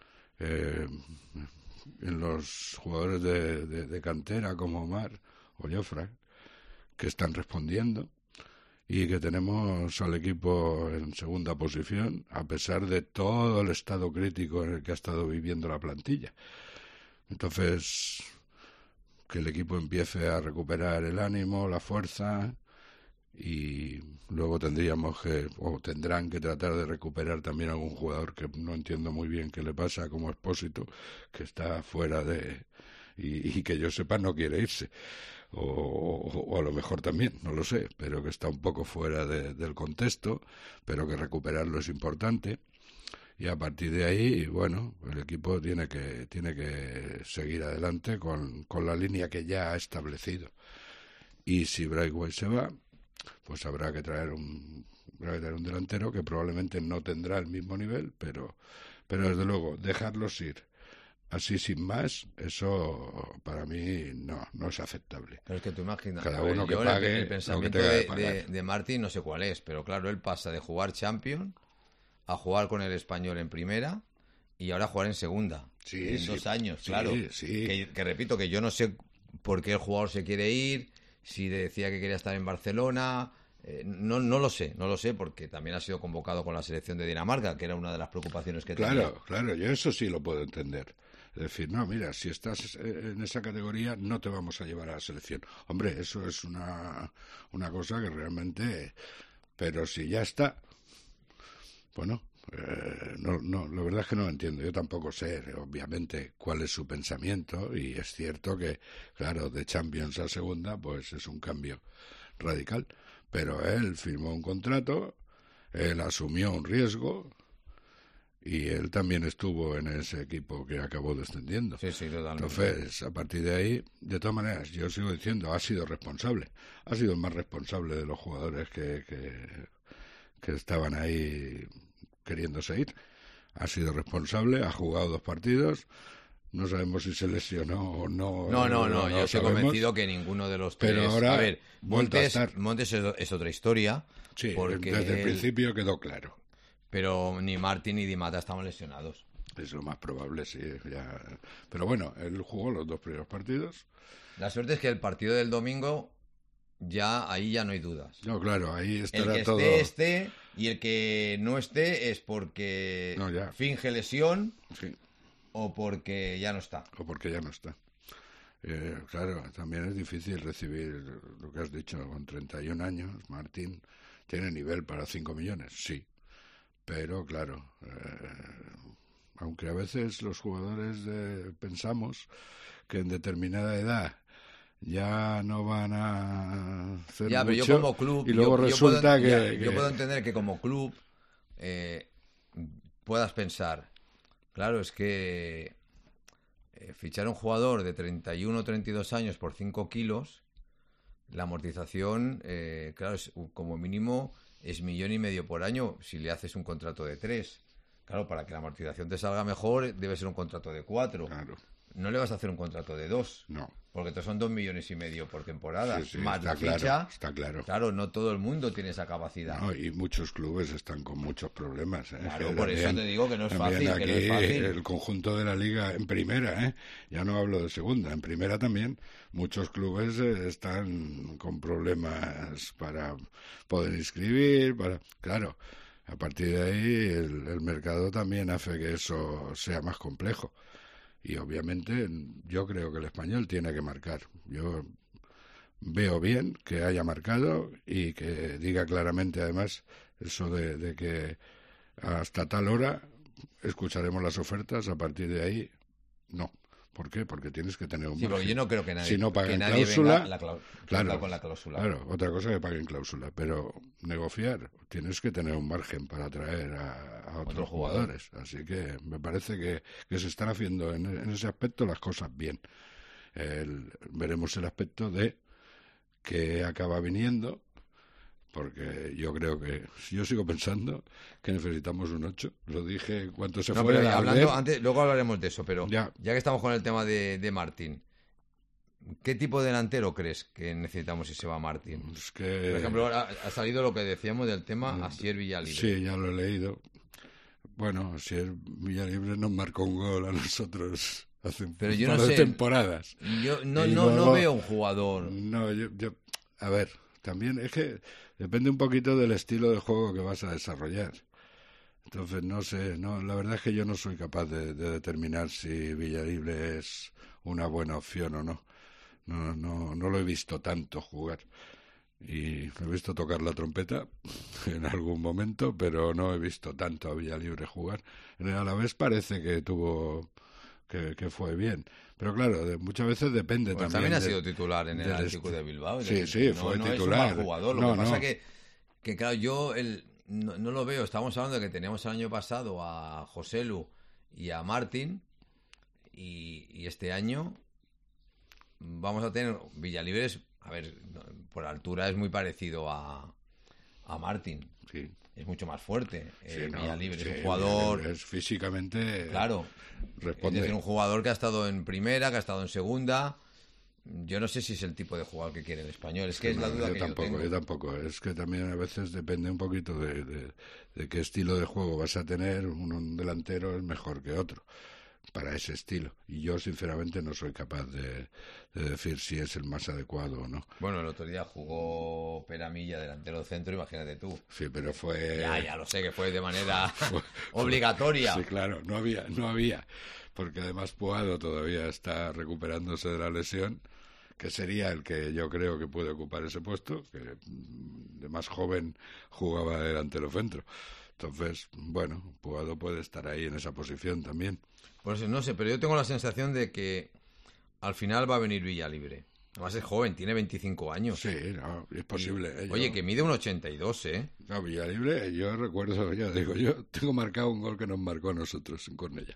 C: En los jugadores de cantera como Omar o Jofre, que están respondiendo, y que tenemos al equipo en segunda posición, a pesar de todo el estado crítico en el que ha estado viviendo la plantilla. Entonces, que el equipo empiece a recuperar el ánimo, la fuerza, y luego tendríamos que, o tendrán que tratar de recuperar también algún jugador que no entiendo muy bien qué le pasa, como Expósito, que está fuera de... y que yo sepa no quiere irse. O a lo mejor también, no lo sé, pero que está un poco fuera del contexto, pero que recuperarlo es importante. Y a partir de ahí, bueno, el equipo tiene que seguir adelante con la línea que ya ha establecido. Y si Braithwaite se va, pues habrá que traer un delantero que probablemente no tendrá el mismo nivel, pero desde luego dejarlos ir así sin más, eso para mí no es aceptable.
B: Pero es que tú imaginas,
C: cada uno que pague
B: el pensamiento de Martín no sé cuál es, pero claro, él pasa de jugar Champions a jugar con el Español en primera y ahora jugar en segunda, en 2 años, claro.
C: Sí.
B: Que repito, que yo no sé por qué el jugador se quiere ir, si decía que quería estar en Barcelona, no lo sé, porque también ha sido convocado con la selección de Dinamarca, que era una de las preocupaciones que tenía.
C: Claro, yo eso sí lo puedo entender. Es decir, no, mira, si estás en esa categoría no te vamos a llevar a la selección. Hombre, eso es una cosa que realmente... Pero si ya está... Bueno, la verdad es que no lo entiendo. Yo tampoco sé, obviamente, cuál es su pensamiento, y es cierto que, claro, de Champions a segunda, pues es un cambio radical. Pero él firmó un contrato, él asumió un riesgo, y él también estuvo en ese equipo que acabó descendiendo.
B: Sí, totalmente.
C: Entonces, a partir de ahí, de todas maneras, yo sigo diciendo, ha sido responsable. Ha sido el más responsable de los jugadores que estaban ahí queriéndose ir. Ha sido responsable, ha jugado 2 partidos. No sabemos si se lesionó o no.
B: No, yo estoy convencido que ninguno de los 3...
C: Pero ahora,
B: a ver, Montes es otra historia.
C: Sí,
B: porque
C: desde el principio quedó claro.
B: Pero ni Martín ni Di Matta estaban lesionados.
C: Es lo más probable, sí. Ya. Pero bueno, él jugó los 2 primeros partidos.
B: La suerte es que el partido del domingo, ahí ya no hay dudas.
C: No, claro, ahí estará
B: el que
C: todo...
B: esté, y el que no esté es porque finge lesión,
C: sí,
B: o porque ya no está.
C: Claro, también es difícil recibir lo que has dicho, con 31 años, Martín tiene nivel para 5 millones, sí. Pero claro, aunque a veces los jugadores pensamos que en determinada edad ya no van a hacer
B: pero
C: mucho,
B: yo como club,
C: y luego resulta
B: yo puedo entender que como club puedas pensar, claro, es que fichar a un jugador de 31 o 32 años por 5 kilos, la amortización, claro, es como mínimo es 1,5 millones por año si le haces un contrato de 3. Claro, para que la amortización te salga mejor debe ser un contrato de 4.
C: Claro.
B: No le vas a hacer un contrato de 2.
C: No.
B: Porque te son 2,5 millones por temporada.
C: Sí,
B: más
C: está
B: la ficha.
C: claro, está claro.
B: Claro, no todo el mundo tiene esa capacidad.
C: No, y muchos clubes están con muchos problemas.
B: Claro, por eso te digo que no es fácil.
C: Aquí,
B: que no es fácil.
C: El conjunto de la liga en primera, ya no hablo de segunda, en primera también, muchos clubes están con problemas para poder inscribir, claro, a partir de ahí el mercado también hace que eso sea más complejo. Y obviamente yo creo que el Español tiene que marcar. Yo veo bien que haya marcado y que diga claramente además eso de que hasta tal hora escucharemos las ofertas, a partir de ahí no. ¿Por qué? Porque tienes que tener un margen.
B: Porque yo no creo que nadie,
C: si no paguen
B: nadie
C: cláusula,
B: venga con la cláusula.
C: Claro, otra cosa que paguen cláusula, pero negociar, tienes que tener un margen para atraer a otros jugadores. Así que me parece que se están haciendo en ese aspecto las cosas bien. Veremos el aspecto de que acaba viniendo, porque yo creo yo sigo pensando que necesitamos un 8. Lo dije cuando se fue
B: hablando antes, luego hablaremos de eso, pero ya que estamos con el tema de Martín, ¿qué tipo de delantero crees que necesitamos si se va Martín?
C: Es que...
B: Por ejemplo, ahora ha salido lo que decíamos del tema Asier Villalibre.
C: Sí, ya lo he leído. Bueno, Asier Villalibre nos marcó un gol a nosotros hace un par de temporadas.
B: Yo no veo un jugador...
C: No, a ver, también es que depende un poquito del estilo de juego que vas a desarrollar. Entonces, no sé, la verdad es que yo no soy capaz de determinar si Villalibre es una buena opción o no. No lo he visto tanto jugar. Y he visto tocar la trompeta en algún momento, pero no he visto tanto a Villalibre jugar. En el Alavés parece que que fue bien. Pero claro, muchas veces depende
B: también ha sido titular en el Atlético de Bilbao.
C: Sí, fue titular.
B: No es un mal jugador. Lo que pasa que claro, yo no lo veo. Estamos hablando de que teníamos el año pasado a Joselu y a Martín, y este año vamos a tener Villalibre. A ver, por altura es muy parecido a Martín.
C: Sí.
B: Es mucho más fuerte. Villalibre es un
C: jugador... Es físicamente...
B: Claro.
C: Responde.
B: Es decir, un jugador que ha estado en primera, que ha estado en segunda. Yo no sé si es el tipo de jugador que quiere el Español. Es que es la duda que yo tengo.
C: Yo tampoco. Es que también a veces depende un poquito de qué estilo de juego vas a tener. Un delantero es mejor que otro para ese estilo. Y yo, sinceramente, no soy capaz de decir si es el más adecuado o no.
B: Bueno, el otro día jugó Peramilla, delantero centro, imagínate tú.
C: Sí, pero fue...
B: Ya lo sé, que fue de manera obligatoria.
C: Sí, claro, no había. Porque además Puado todavía está recuperándose de la lesión, que sería el que yo creo que puede ocupar ese puesto, que de más joven jugaba delantero centro. Entonces, bueno, Puado puede estar ahí en esa posición también.
B: Por eso no sé, pero yo tengo la sensación de que al final va a venir Villalibre. Además es joven, tiene 25 años.
C: Sí, es posible.
B: Oye, que mide un 82, ¿eh?
C: No, Villalibre, yo recuerdo, yo tengo marcado un gol que nos marcó a nosotros en Cornellá.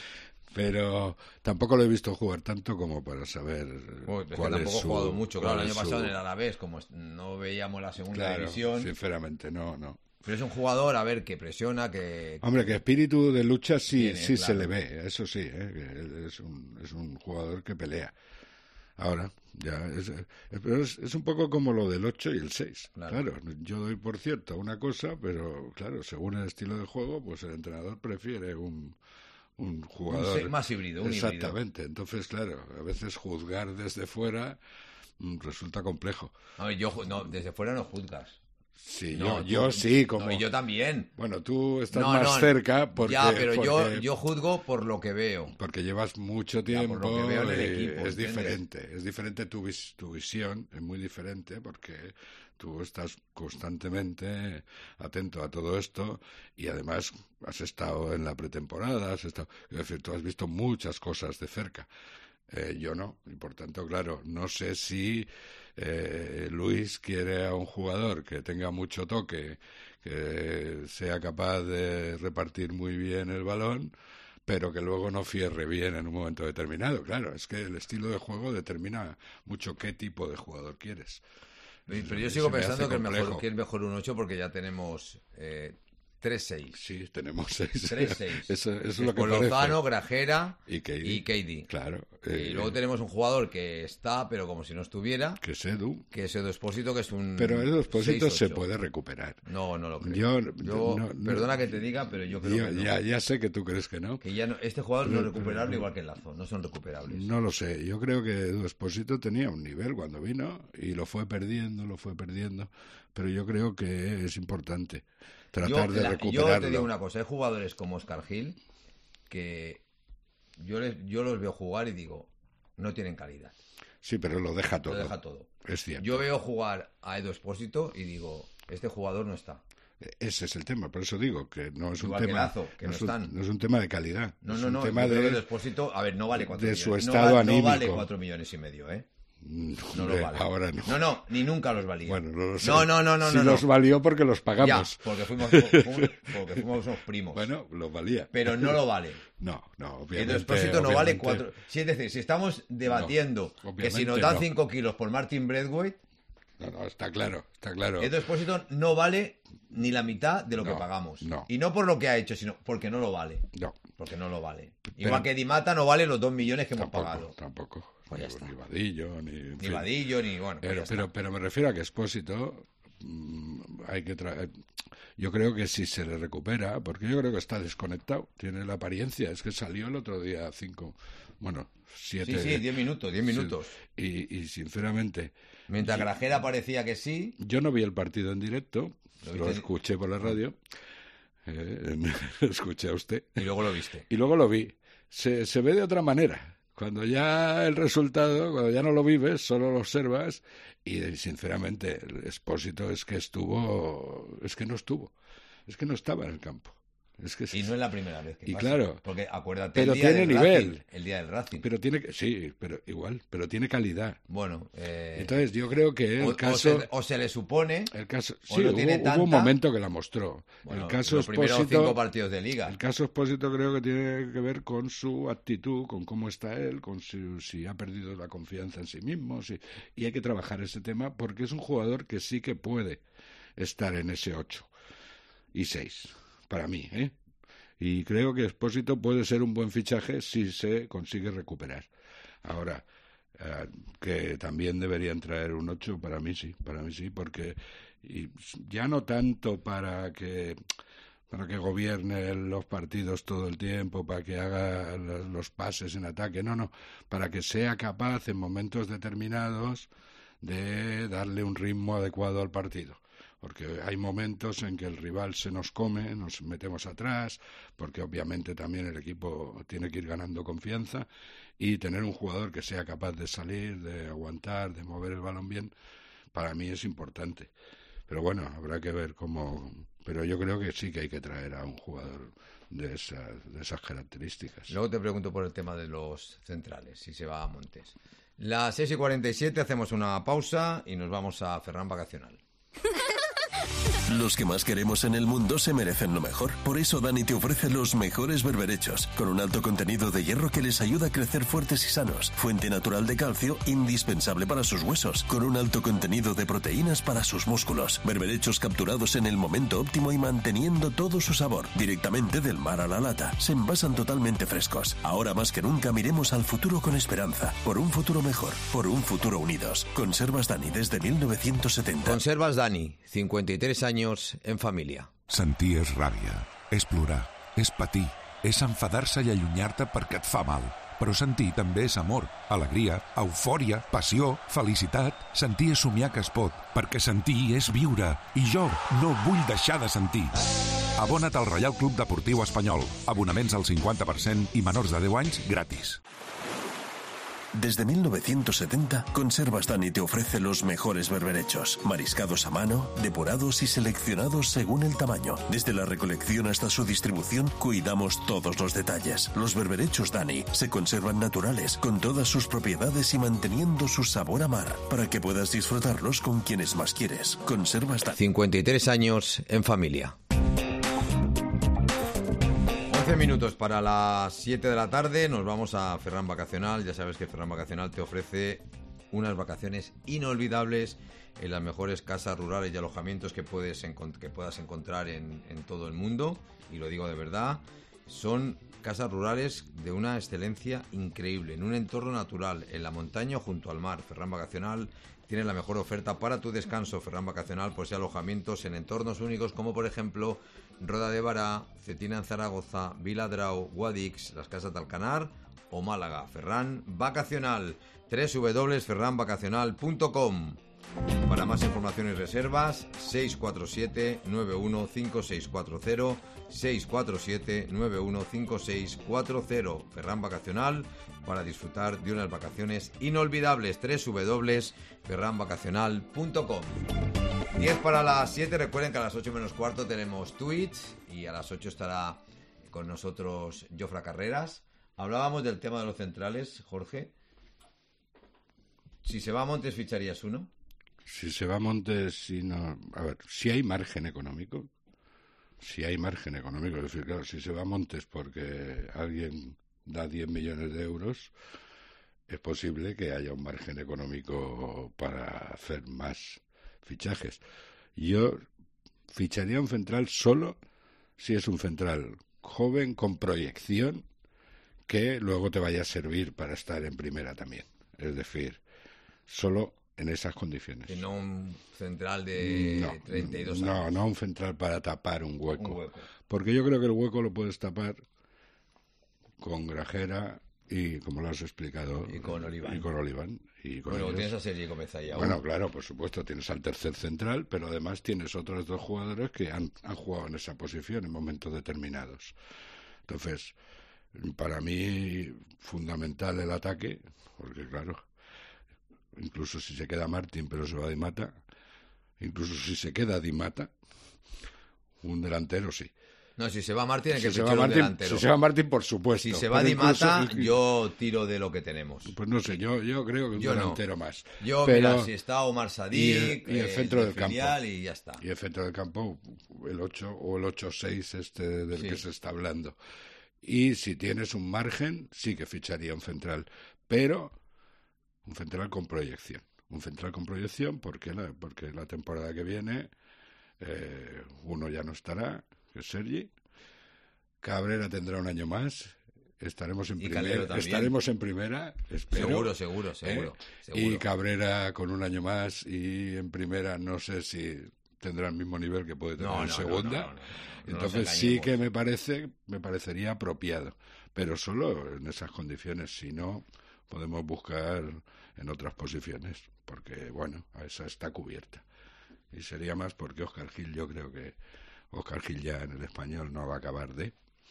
C: Pero tampoco lo he visto jugar tanto como para saber cuál es su...
B: Tampoco ha jugado mucho, claro, el año pasado en el Alavés, como no veíamos la segunda división...
C: Sinceramente, no.
B: Pero es un jugador, a ver, que presiona, que...
C: Hombre, que espíritu de lucha sí
B: claro.
C: Se le ve, eso sí, que es un jugador que pelea. Ahora, ya, pero es un poco como lo del 8 y el 6. Claro, yo doy por cierto una cosa, pero claro, según el estilo de juego, pues el entrenador prefiere un jugador...
B: más híbrido,
C: Exactamente, entonces, claro, a veces juzgar desde fuera resulta complejo.
B: A ver, desde fuera no juzgas.
C: Sí, yo sí, como...
B: No, y yo también.
C: Bueno, tú estás más cerca porque...
B: Ya, pero yo juzgo por lo que veo.
C: Porque llevas mucho tiempo
B: por lo que veo en el equipo,
C: es diferente tu visión, es muy diferente porque tú estás constantemente atento a todo esto y además has estado en la pretemporada, es decir, tú has visto muchas cosas de cerca. Yo no, y por tanto, claro, no sé si Luis quiere a un jugador que tenga mucho toque, que sea capaz de repartir muy bien el balón, pero que luego no cierre bien en un momento determinado. Claro, es que el estilo de juego determina mucho qué tipo de jugador quieres.
B: Pero yo sigo pensando que es mejor un 8 porque ya tenemos... 3-6.
C: Sí, tenemos 6.
B: 3-6.
C: Eso es lo que
B: con
C: parece.
B: Lozano, Grajera y
C: KD. Claro.
B: Y luego tenemos un jugador que está, pero como si no estuviera.
C: Que es Edu.
B: Expósito, que es un...
C: Pero Edu Expósito se puede recuperar.
B: No lo creo. Yo perdona que te diga, pero yo creo que no.
C: Ya sé que tú crees que no.
B: Que ya no, este jugador no es recuperable igual que el Lazo. No son recuperables.
C: No lo sé. Yo creo que Edu Expósito tenía un nivel cuando vino y lo fue perdiendo. Pero yo creo que es importante tratar de recuperarlo.
B: Yo te digo una cosa, hay jugadores como Oscar Gil que yo los veo jugar y digo, no tienen calidad.
C: Sí, pero lo deja todo. Es cierto.
B: Yo veo jugar a Edu Expósito y digo, este jugador no está.
C: Ese es el tema, por eso digo que no es
B: igual
C: un tema...
B: Lazo, que no es
C: un tema de calidad.
B: No,
C: es un tema
B: de Edu Expósito, a ver, no vale 4 millones.
C: De su estado anímico.
B: No vale 4,5 millones, ¿eh? No lo vale.
C: Ahora no.
B: No, ni nunca los valía.
C: Bueno, no lo sé.
B: No.
C: Si los valió porque los pagamos.
B: Ya, porque fuimos unos primos.
C: Bueno, los valía.
B: Pero no lo vale.
C: No, obviamente.
B: El Expósito no vale 4. Sí, es decir, si estamos debatiendo que si nos dan 5 kilos por Martin Braithwaite...
C: No, está claro.
B: El Expósito no vale ni la mitad de lo que pagamos.
C: No.
B: Y no por lo que ha hecho, sino porque no lo vale.
C: No.
B: Porque no lo vale. Igual que Di Mata no vale los 2 millones que hemos pagado.
C: Tampoco.
B: Pues ya está.
C: Ni Vadillo, ni... en
B: Ni
C: fin.
B: Vadillo, ni... Bueno, pues ya está.
C: Pero me refiero a que Expósito hay que yo creo que si se le recupera, porque yo creo que está desconectado, tiene la apariencia, es que salió el otro día 7...
B: Sí, 10 minutos.
C: Y sinceramente...
B: Mientras Grajera parecía que sí...
C: Yo no vi el partido en directo, lo escuché por la radio, escuché a usted.
B: Y luego lo viste.
C: Y luego lo vi. Se ve de otra manera. Cuando ya el resultado, cuando ya no lo vives, solo lo observas, y sinceramente el Expósito es que no estaba en el campo.
B: Y no es la primera vez que pasa.
C: Claro,
B: porque acuérdate,
C: pero
B: el día
C: tiene
B: del
C: nivel.
B: Racing, el día del Racing.
C: Pero tiene calidad.
B: Bueno,
C: entonces yo creo que el caso...
B: O se le supone...
C: El caso,
B: o
C: sí,
B: no tiene
C: hubo un momento que la mostró.
B: Bueno,
C: el caso
B: los primeros
C: Expósito,
B: 5 partidos de Liga.
C: El caso Expósito creo que tiene que ver con su actitud, con cómo está él, si ha perdido la confianza en sí mismo. Y hay que trabajar ese tema porque es un jugador que sí que puede estar en ese 8 y 6, para mí, ¿eh? Y creo que Expósito puede ser un buen fichaje si se consigue recuperar. Ahora, que también deberían traer un 8, para mí sí, porque ya no tanto para que gobierne los partidos todo el tiempo, para que haga los pases en ataque, no, para que sea capaz en momentos determinados de darle un ritmo adecuado al partido. Porque hay momentos en que el rival se nos come, nos metemos atrás, porque obviamente también el equipo tiene que ir ganando confianza, y tener un jugador que sea capaz de salir, de aguantar, de mover el balón bien, para mí es importante. Pero bueno, habrá que ver cómo... Pero yo creo que sí que hay que traer a un jugador de esas características.
B: Luego te pregunto por el tema de los centrales, si se va a Montes. Las 6:47, hacemos una pausa y nos vamos a Ferran Vacacional.
D: Los que más queremos en el mundo se merecen lo mejor. Por eso Dani te ofrece los mejores berberechos, con un alto contenido de hierro que les ayuda a crecer fuertes y sanos. Fuente natural de calcio, indispensable para sus huesos, con un alto contenido de proteínas para sus músculos. Berberechos capturados en el momento óptimo y manteniendo todo su sabor, directamente del mar a la lata. Se envasan totalmente frescos. Ahora más que nunca miremos al futuro con esperanza. Por un futuro mejor, por un futuro unidos. Conservas Dani desde 1970.
B: Conservas Dani, 53 años en família.
G: Sentir és ràbia, és plorar, és patir, és enfadar-se i allunyar-te perquè et fa mal. Però sentir també és amor, alegria, eufòria, passió, felicitat. Sentir és somiar que es pot, perquè sentir és viure. I jo no vull deixar de sentir. Abona't al Reial Club Deportiu Espanyol. Abonaments al 50% i menors de 10 anys gratis.
D: Desde 1970, Conservas Dani te ofrece los mejores berberechos, mariscados a mano, depurados y seleccionados según el tamaño. Desde la recolección hasta su distribución, cuidamos todos los detalles. Los berberechos Dani se conservan naturales, con todas sus propiedades y manteniendo su sabor a mar, para que puedas disfrutarlos con quienes más quieres. Conservas Dani.
B: 53 años en familia. 11 minutos para las 7 de la tarde, nos vamos a Ferran Vacacional. Ya sabes que Ferran Vacacional te ofrece unas vacaciones inolvidables en las mejores casas rurales y alojamientos que puedas encontrar en todo el mundo. Y lo digo de verdad, son casas rurales de una excelencia increíble, en un entorno natural, en la montaña o junto al mar. Ferran Vacacional tiene la mejor oferta para tu descanso. Ferran Vacacional posee alojamientos en entornos únicos como por ejemplo Roda de Bará, Cetina en Zaragoza, Viladrau, Guadix, las Casas de Alcanar o Málaga. Ferran Vacacional, www.ferranvacacional.com. Para más información y reservas, 647-915640, 647-915640. Ferran Vacacional, para disfrutar de unas vacaciones inolvidables, www.ferranvacacional.com. 10 para las 7, recuerden que a las 8 menos cuarto tenemos Twitch y a las 8 estará con nosotros Jofre Carreras. Hablábamos del tema de los centrales, Jorge. Si se va a Montes, ¿ficharías uno?
C: Si se va a Montes, si no... A ver, si hay margen económico, es decir, claro, si se va a Montes porque alguien da 10 millones de euros, es posible que haya un margen económico para hacer más fichajes. Yo ficharía un central solo si es un central joven, con proyección, que luego te vaya a servir para estar en primera también. Es decir, solo en esas condiciones.
B: Y no un central de 32 años.
C: No un central para tapar un hueco.
B: Un hueco.
C: Porque yo creo que el hueco lo puedes tapar con Grajera y, como lo has explicado,
B: y con Oliván.
C: Bueno,
B: Tienes a Sergi Gómez ahí ahora.
C: Bueno, claro, por supuesto, tienes al tercer central, pero además tienes otros 2 jugadores que han jugado en esa posición en momentos determinados. Entonces, para mí, fundamental el ataque, porque claro, incluso si se queda Martín pero se va Di Mata, incluso si se queda Di Mata, un delantero sí.
B: No, si se va Martín hay que
C: se
B: fichar
C: va
B: un delantero.
C: Si se va Martín, por supuesto.
B: Si se va Di Mata, yo tiro de lo que tenemos.
C: Pues no sé, yo creo que un delantero más.
B: Mira, si está Omar Sadik,
C: y el centro del campo.
B: Y ya está.
C: Y el centro del campo, el 8 o el 8-6 del que se está hablando. Y si tienes un margen, sí que ficharía un central. Pero un central con proyección. Un central con proyección porque la temporada que viene uno ya no estará, que es Sergi. Cabrera tendrá un año más. Estaremos en primera, espero.
B: Seguro.
C: Y Cabrera con un año más y en primera no sé si tendrá el mismo nivel que puede tener en segunda. Entonces sí que me parecería apropiado, pero solo en esas condiciones. Si no, podemos buscar en otras posiciones, porque bueno, a esa está cubierta. Y sería más porque Óscar Gil, yo creo que Óscar Gil ya en el Español no va a acabar de...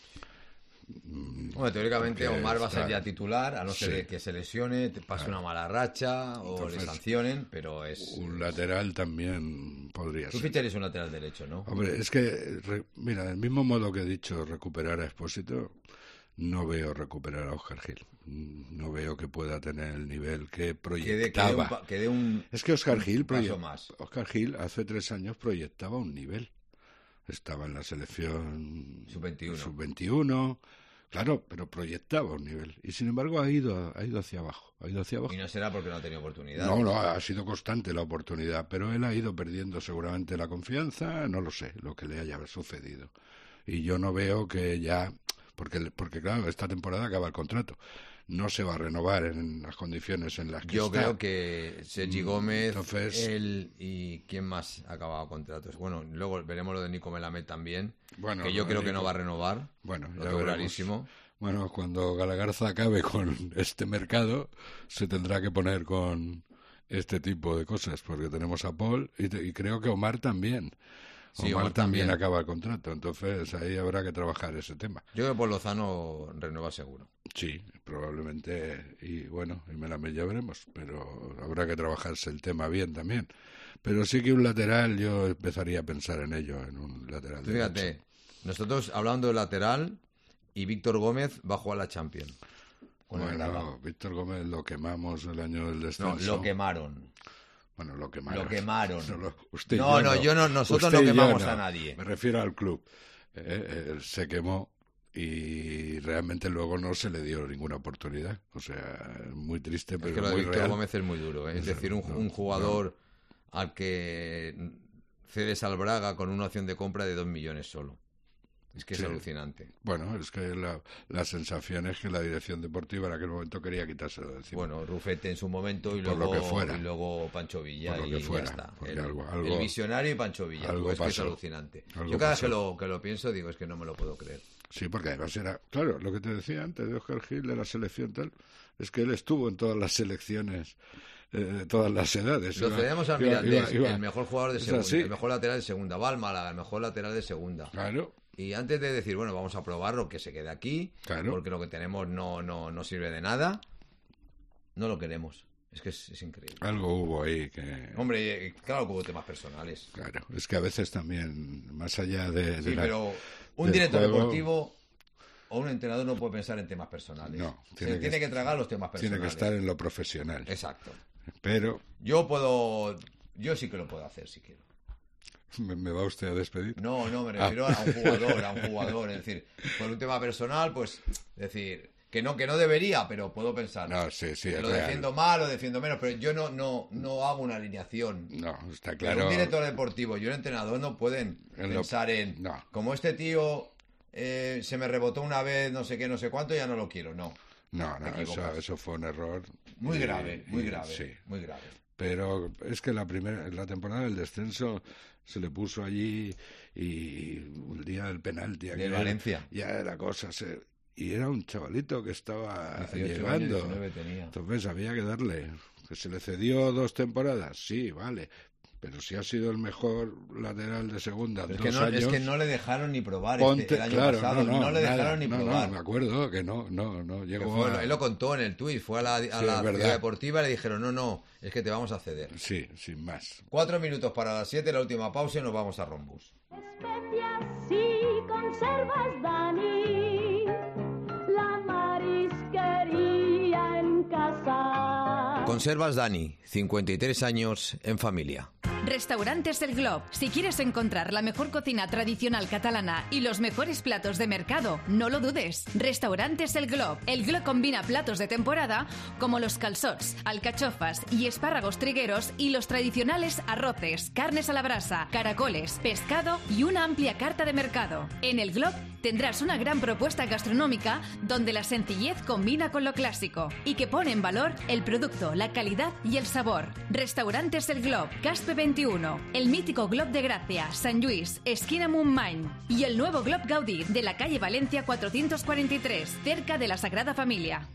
B: Bueno, teóricamente Omar va a ser ya titular, a no ser que se lesione, te pase una mala racha o entonces, le sancionen, pero es...
C: Un lateral también podría ser.
B: Tú ficharías un lateral derecho, ¿no?
C: Hombre, es que, mira, del mismo modo que he dicho recuperar a Expósito, no veo recuperar a Óscar Gil. No veo que pueda tener el nivel que proyectaba. Es que Óscar Gil hace 3 años proyectaba un nivel. Estaba en la selección sub-21, claro, pero proyectaba un nivel. Y sin embargo ha ido hacia abajo. Y
B: no será porque no ha tenido oportunidad.
C: No, ha sido constante la oportunidad, pero él ha ido perdiendo seguramente la confianza, no lo sé, lo que le haya sucedido. Y yo no veo que ya... Porque claro, esta temporada acaba el contrato. No se va a renovar en las condiciones en las que
B: yo
C: está.
B: Creo que Sergi Gómez, él y ¿quién más ha acabado contratos? Bueno, luego veremos lo de Nico Melamed también, que yo creo que no va a renovar.
C: Bueno,
B: lo tengo clarísimo.
C: Bueno, cuando Galagarza acabe con este mercado, se tendrá que poner con este tipo de cosas, porque tenemos a Paul y creo que Omar también. Sí, Omar también acaba el contrato, entonces ahí habrá que trabajar ese tema.
B: Yo creo que por Lozano renueva seguro.
C: Sí, probablemente, y bueno, y Melamed ya veremos, pero habrá que trabajarse el tema bien también. Pero sí que un lateral, yo empezaría a pensar en ello, en un lateral.
B: Fíjate, nosotros hablando de lateral, y Víctor Gómez va a jugar la Champions.
C: Bueno, Víctor Gómez lo quemamos el año del descenso.
B: No, lo quemaron.
C: Bueno, lo quemaron.
B: Nosotros no quemamos a nadie.
C: Me refiero al club. Se quemó y realmente luego no se le dio ninguna oportunidad. O sea, muy triste, pero
B: es que lo de
C: muy
B: Víctor
C: real.
B: Gómez es muy duro. Es decir, un jugador al que cedes al Braga con una opción de compra de 2 millones solo. Es que es alucinante.
C: Bueno, es que la sensación es que la dirección deportiva en aquel momento quería quitárselo de encima.
B: Bueno, Rufete en su momento y luego Pancho Villa y ya está. El visionario y Pancho Villa. Es que es alucinante. Yo cada vez que lo pienso digo, es que no me lo puedo creer.
C: Sí, porque además era, claro, lo que te decía antes de Óscar Gil, de la selección tal, es que él estuvo en todas las selecciones de todas las edades.
B: Lo cedemos al Mirandés, el mejor jugador de segunda, el mejor lateral de segunda. Va al Málaga, el mejor lateral de segunda.
C: Claro.
B: Y antes de decir, bueno, vamos a probarlo, que se quede aquí, porque lo que tenemos no sirve de nada, no lo queremos. Es que es increíble.
C: Algo hubo ahí que...
B: Hombre, claro que hubo temas personales.
C: Claro, es que a veces también, más allá de
B: pero un director deportivo o un entrenador no puede pensar en temas personales.
C: No,
B: tiene que tragar los temas personales.
C: Tiene que estar en lo profesional.
B: Exacto.
C: Pero...
B: Yo sí que lo puedo hacer si quiero.
C: ¿Me va usted a despedir?
B: No, me refiero a un jugador. Es decir, por un tema personal, pues, decir, que no debería, pero puedo pensar.
C: No, sí,
B: que lo defiendo mal o defiendo menos, pero yo no hago una alineación.
C: No, está claro.
B: Pero un director deportivo y un entrenador no pueden pensar en, como este tío se me rebotó una vez, no sé qué, no sé cuánto, ya no lo quiero, no.
C: No, eso fue un error.
B: Muy grave,
C: sí.
B: muy grave.
C: Pero es que la temporada del descenso se le puso allí y el día del penalti...
B: De Valencia.
C: Ya la cosa y era un chavalito que estaba
B: 18
C: llegando.
B: Años, 19 tenía.
C: Entonces había que darle... ¿Que se le cedió 2 temporadas? Sí, vale. Pero si ha sido el mejor lateral de segunda en 2 años...
B: Es que no le dejaron ni probar el año pasado. No le dejaron ni probar.
C: No, me acuerdo que no llegó
B: Él lo contó en el tuit. Fue a la ciudad deportiva y le dijeron, no, es que te vamos a ceder.
C: Sí, sin más.
B: 4 minutos para las 7, la última pausa y nos vamos a Rombus.
A: Especias y conservas, Dani, la marisquería en casa.
B: Conservas Dani, 53 años en familia.
H: Restaurantes El Glob. Si quieres encontrar la mejor cocina tradicional catalana y los mejores platos de mercado, no lo dudes. Restaurantes El Glob. El Glob combina platos de temporada como los calçots, alcachofas y espárragos trigueros y los tradicionales arroces, carnes a la brasa, caracoles, pescado y una amplia carta de mercado. En El Glob tendrás una gran propuesta gastronómica donde la sencillez combina con lo clásico y que pone en valor el producto, la calidad y el sabor. Restaurantes El Glob, Caspe 21, el mítico Glob de Gracia, Sant Lluís, esquina Montmany y el nuevo Glob Gaudí de la calle Valencia 443, cerca de la Sagrada Familia.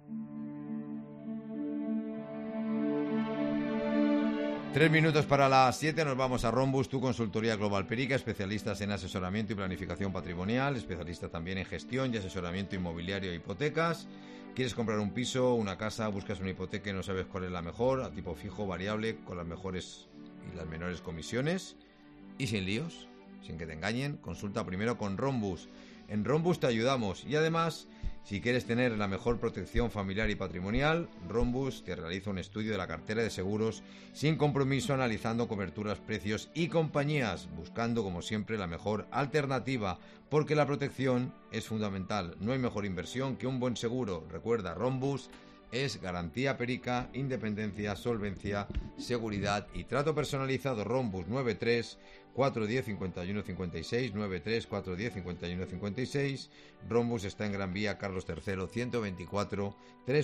B: Tres minutos para las 7, nos vamos a Rombus, tu consultoría Global Perica, especialistas en asesoramiento y planificación patrimonial, especialistas también en gestión y asesoramiento inmobiliario e hipotecas. ¿Quieres comprar un piso, una casa, buscas una hipoteca y no sabes cuál es la mejor, a tipo fijo, variable, con las mejores y las menores comisiones y sin líos, sin que te engañen? Consulta primero con Rombus. En Rombus te ayudamos y además, si quieres tener la mejor protección familiar y patrimonial, Rombus te realiza un estudio de la cartera de seguros sin compromiso, analizando coberturas, precios y compañías, buscando como siempre la mejor alternativa, porque la protección es fundamental. No hay mejor inversión que un buen seguro. Recuerda, Rombus es garantía perica, independencia, solvencia, seguridad y trato personalizado. Rombus 93 410 51 56, 93 410 51 56. Rombus está en Gran Vía Carlos III 124,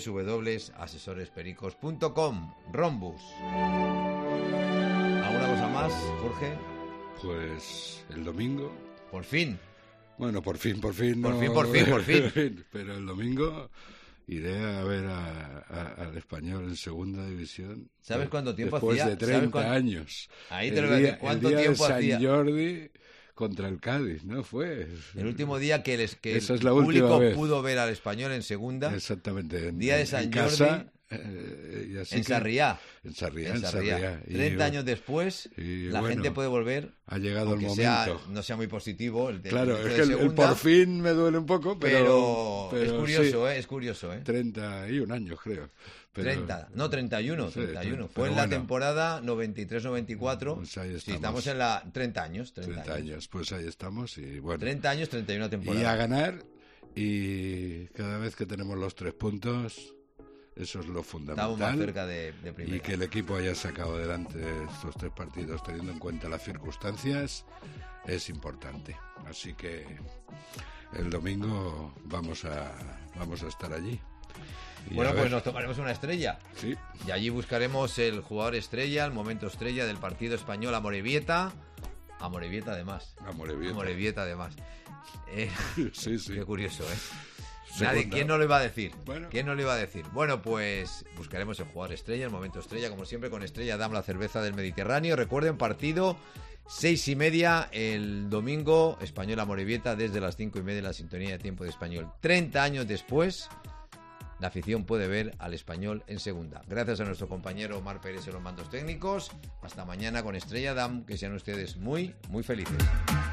B: www.asesorespericos.com. Rombus. ¿Alguna cosa más, Jorge?
C: Pues el domingo.
B: Por fin.
C: Bueno, por fin.
B: Por fin.
C: Pero el domingo iré a ver al Español en segunda división.
B: ¿Sabes cuánto tiempo
C: hacía? Después de 30 años.
B: Ahí te lo voy a decir. ¿Cuánto tiempo hacía?
C: San Jordi contra el Cádiz, ¿no? Fue
B: el último día que el
C: público
B: pudo ver al Español en segunda.
C: Exactamente.
B: Día de San Jordi. En Sarriá. 30 años después, la gente puede volver.
C: Ha llegado el momento.
B: No sea muy positivo.
C: Claro, es que el por fin me duele un poco, pero
B: es curioso,
C: sí,
B: es curioso.
C: 31 años, creo.
B: 31. Fue en la temporada 93-94.
C: Pues ahí estamos.
B: Sí, estamos en la 30 años.
C: 30 años, pues ahí estamos. Y bueno,
B: 30 años, 31 temporadas.
C: Y a ganar, y cada vez que tenemos los 3 puntos... Eso es lo fundamental.
B: Estamos más cerca de primera.
C: Y que el equipo haya sacado adelante estos 3 partidos teniendo en cuenta las circunstancias es importante. Así que el domingo vamos a estar allí. Y
B: bueno, pues nos tomaremos una estrella.
C: Sí.
B: Y allí buscaremos el jugador estrella, el momento estrella del partido español Amorebieta. Amorebieta además. Amorebieta además.
C: Sí.
B: Qué curioso, Nadie, ¿quién no lo iba a decir?
C: Bueno.
B: ¿Quién no lo iba a decir? Bueno, pues buscaremos el jugador estrella, el momento estrella, como siempre con Estrella Damm, la cerveza del Mediterráneo. Recuerden, partido 6:30 el domingo, Español Amorebieta desde las 5:30 en la sintonía de Tiempo de Español. 30 años después, la afición puede ver al Español en segunda. Gracias a nuestro compañero Omar Pérez en los mandos técnicos. Hasta mañana con Estrella Damm, que sean ustedes muy, muy felices.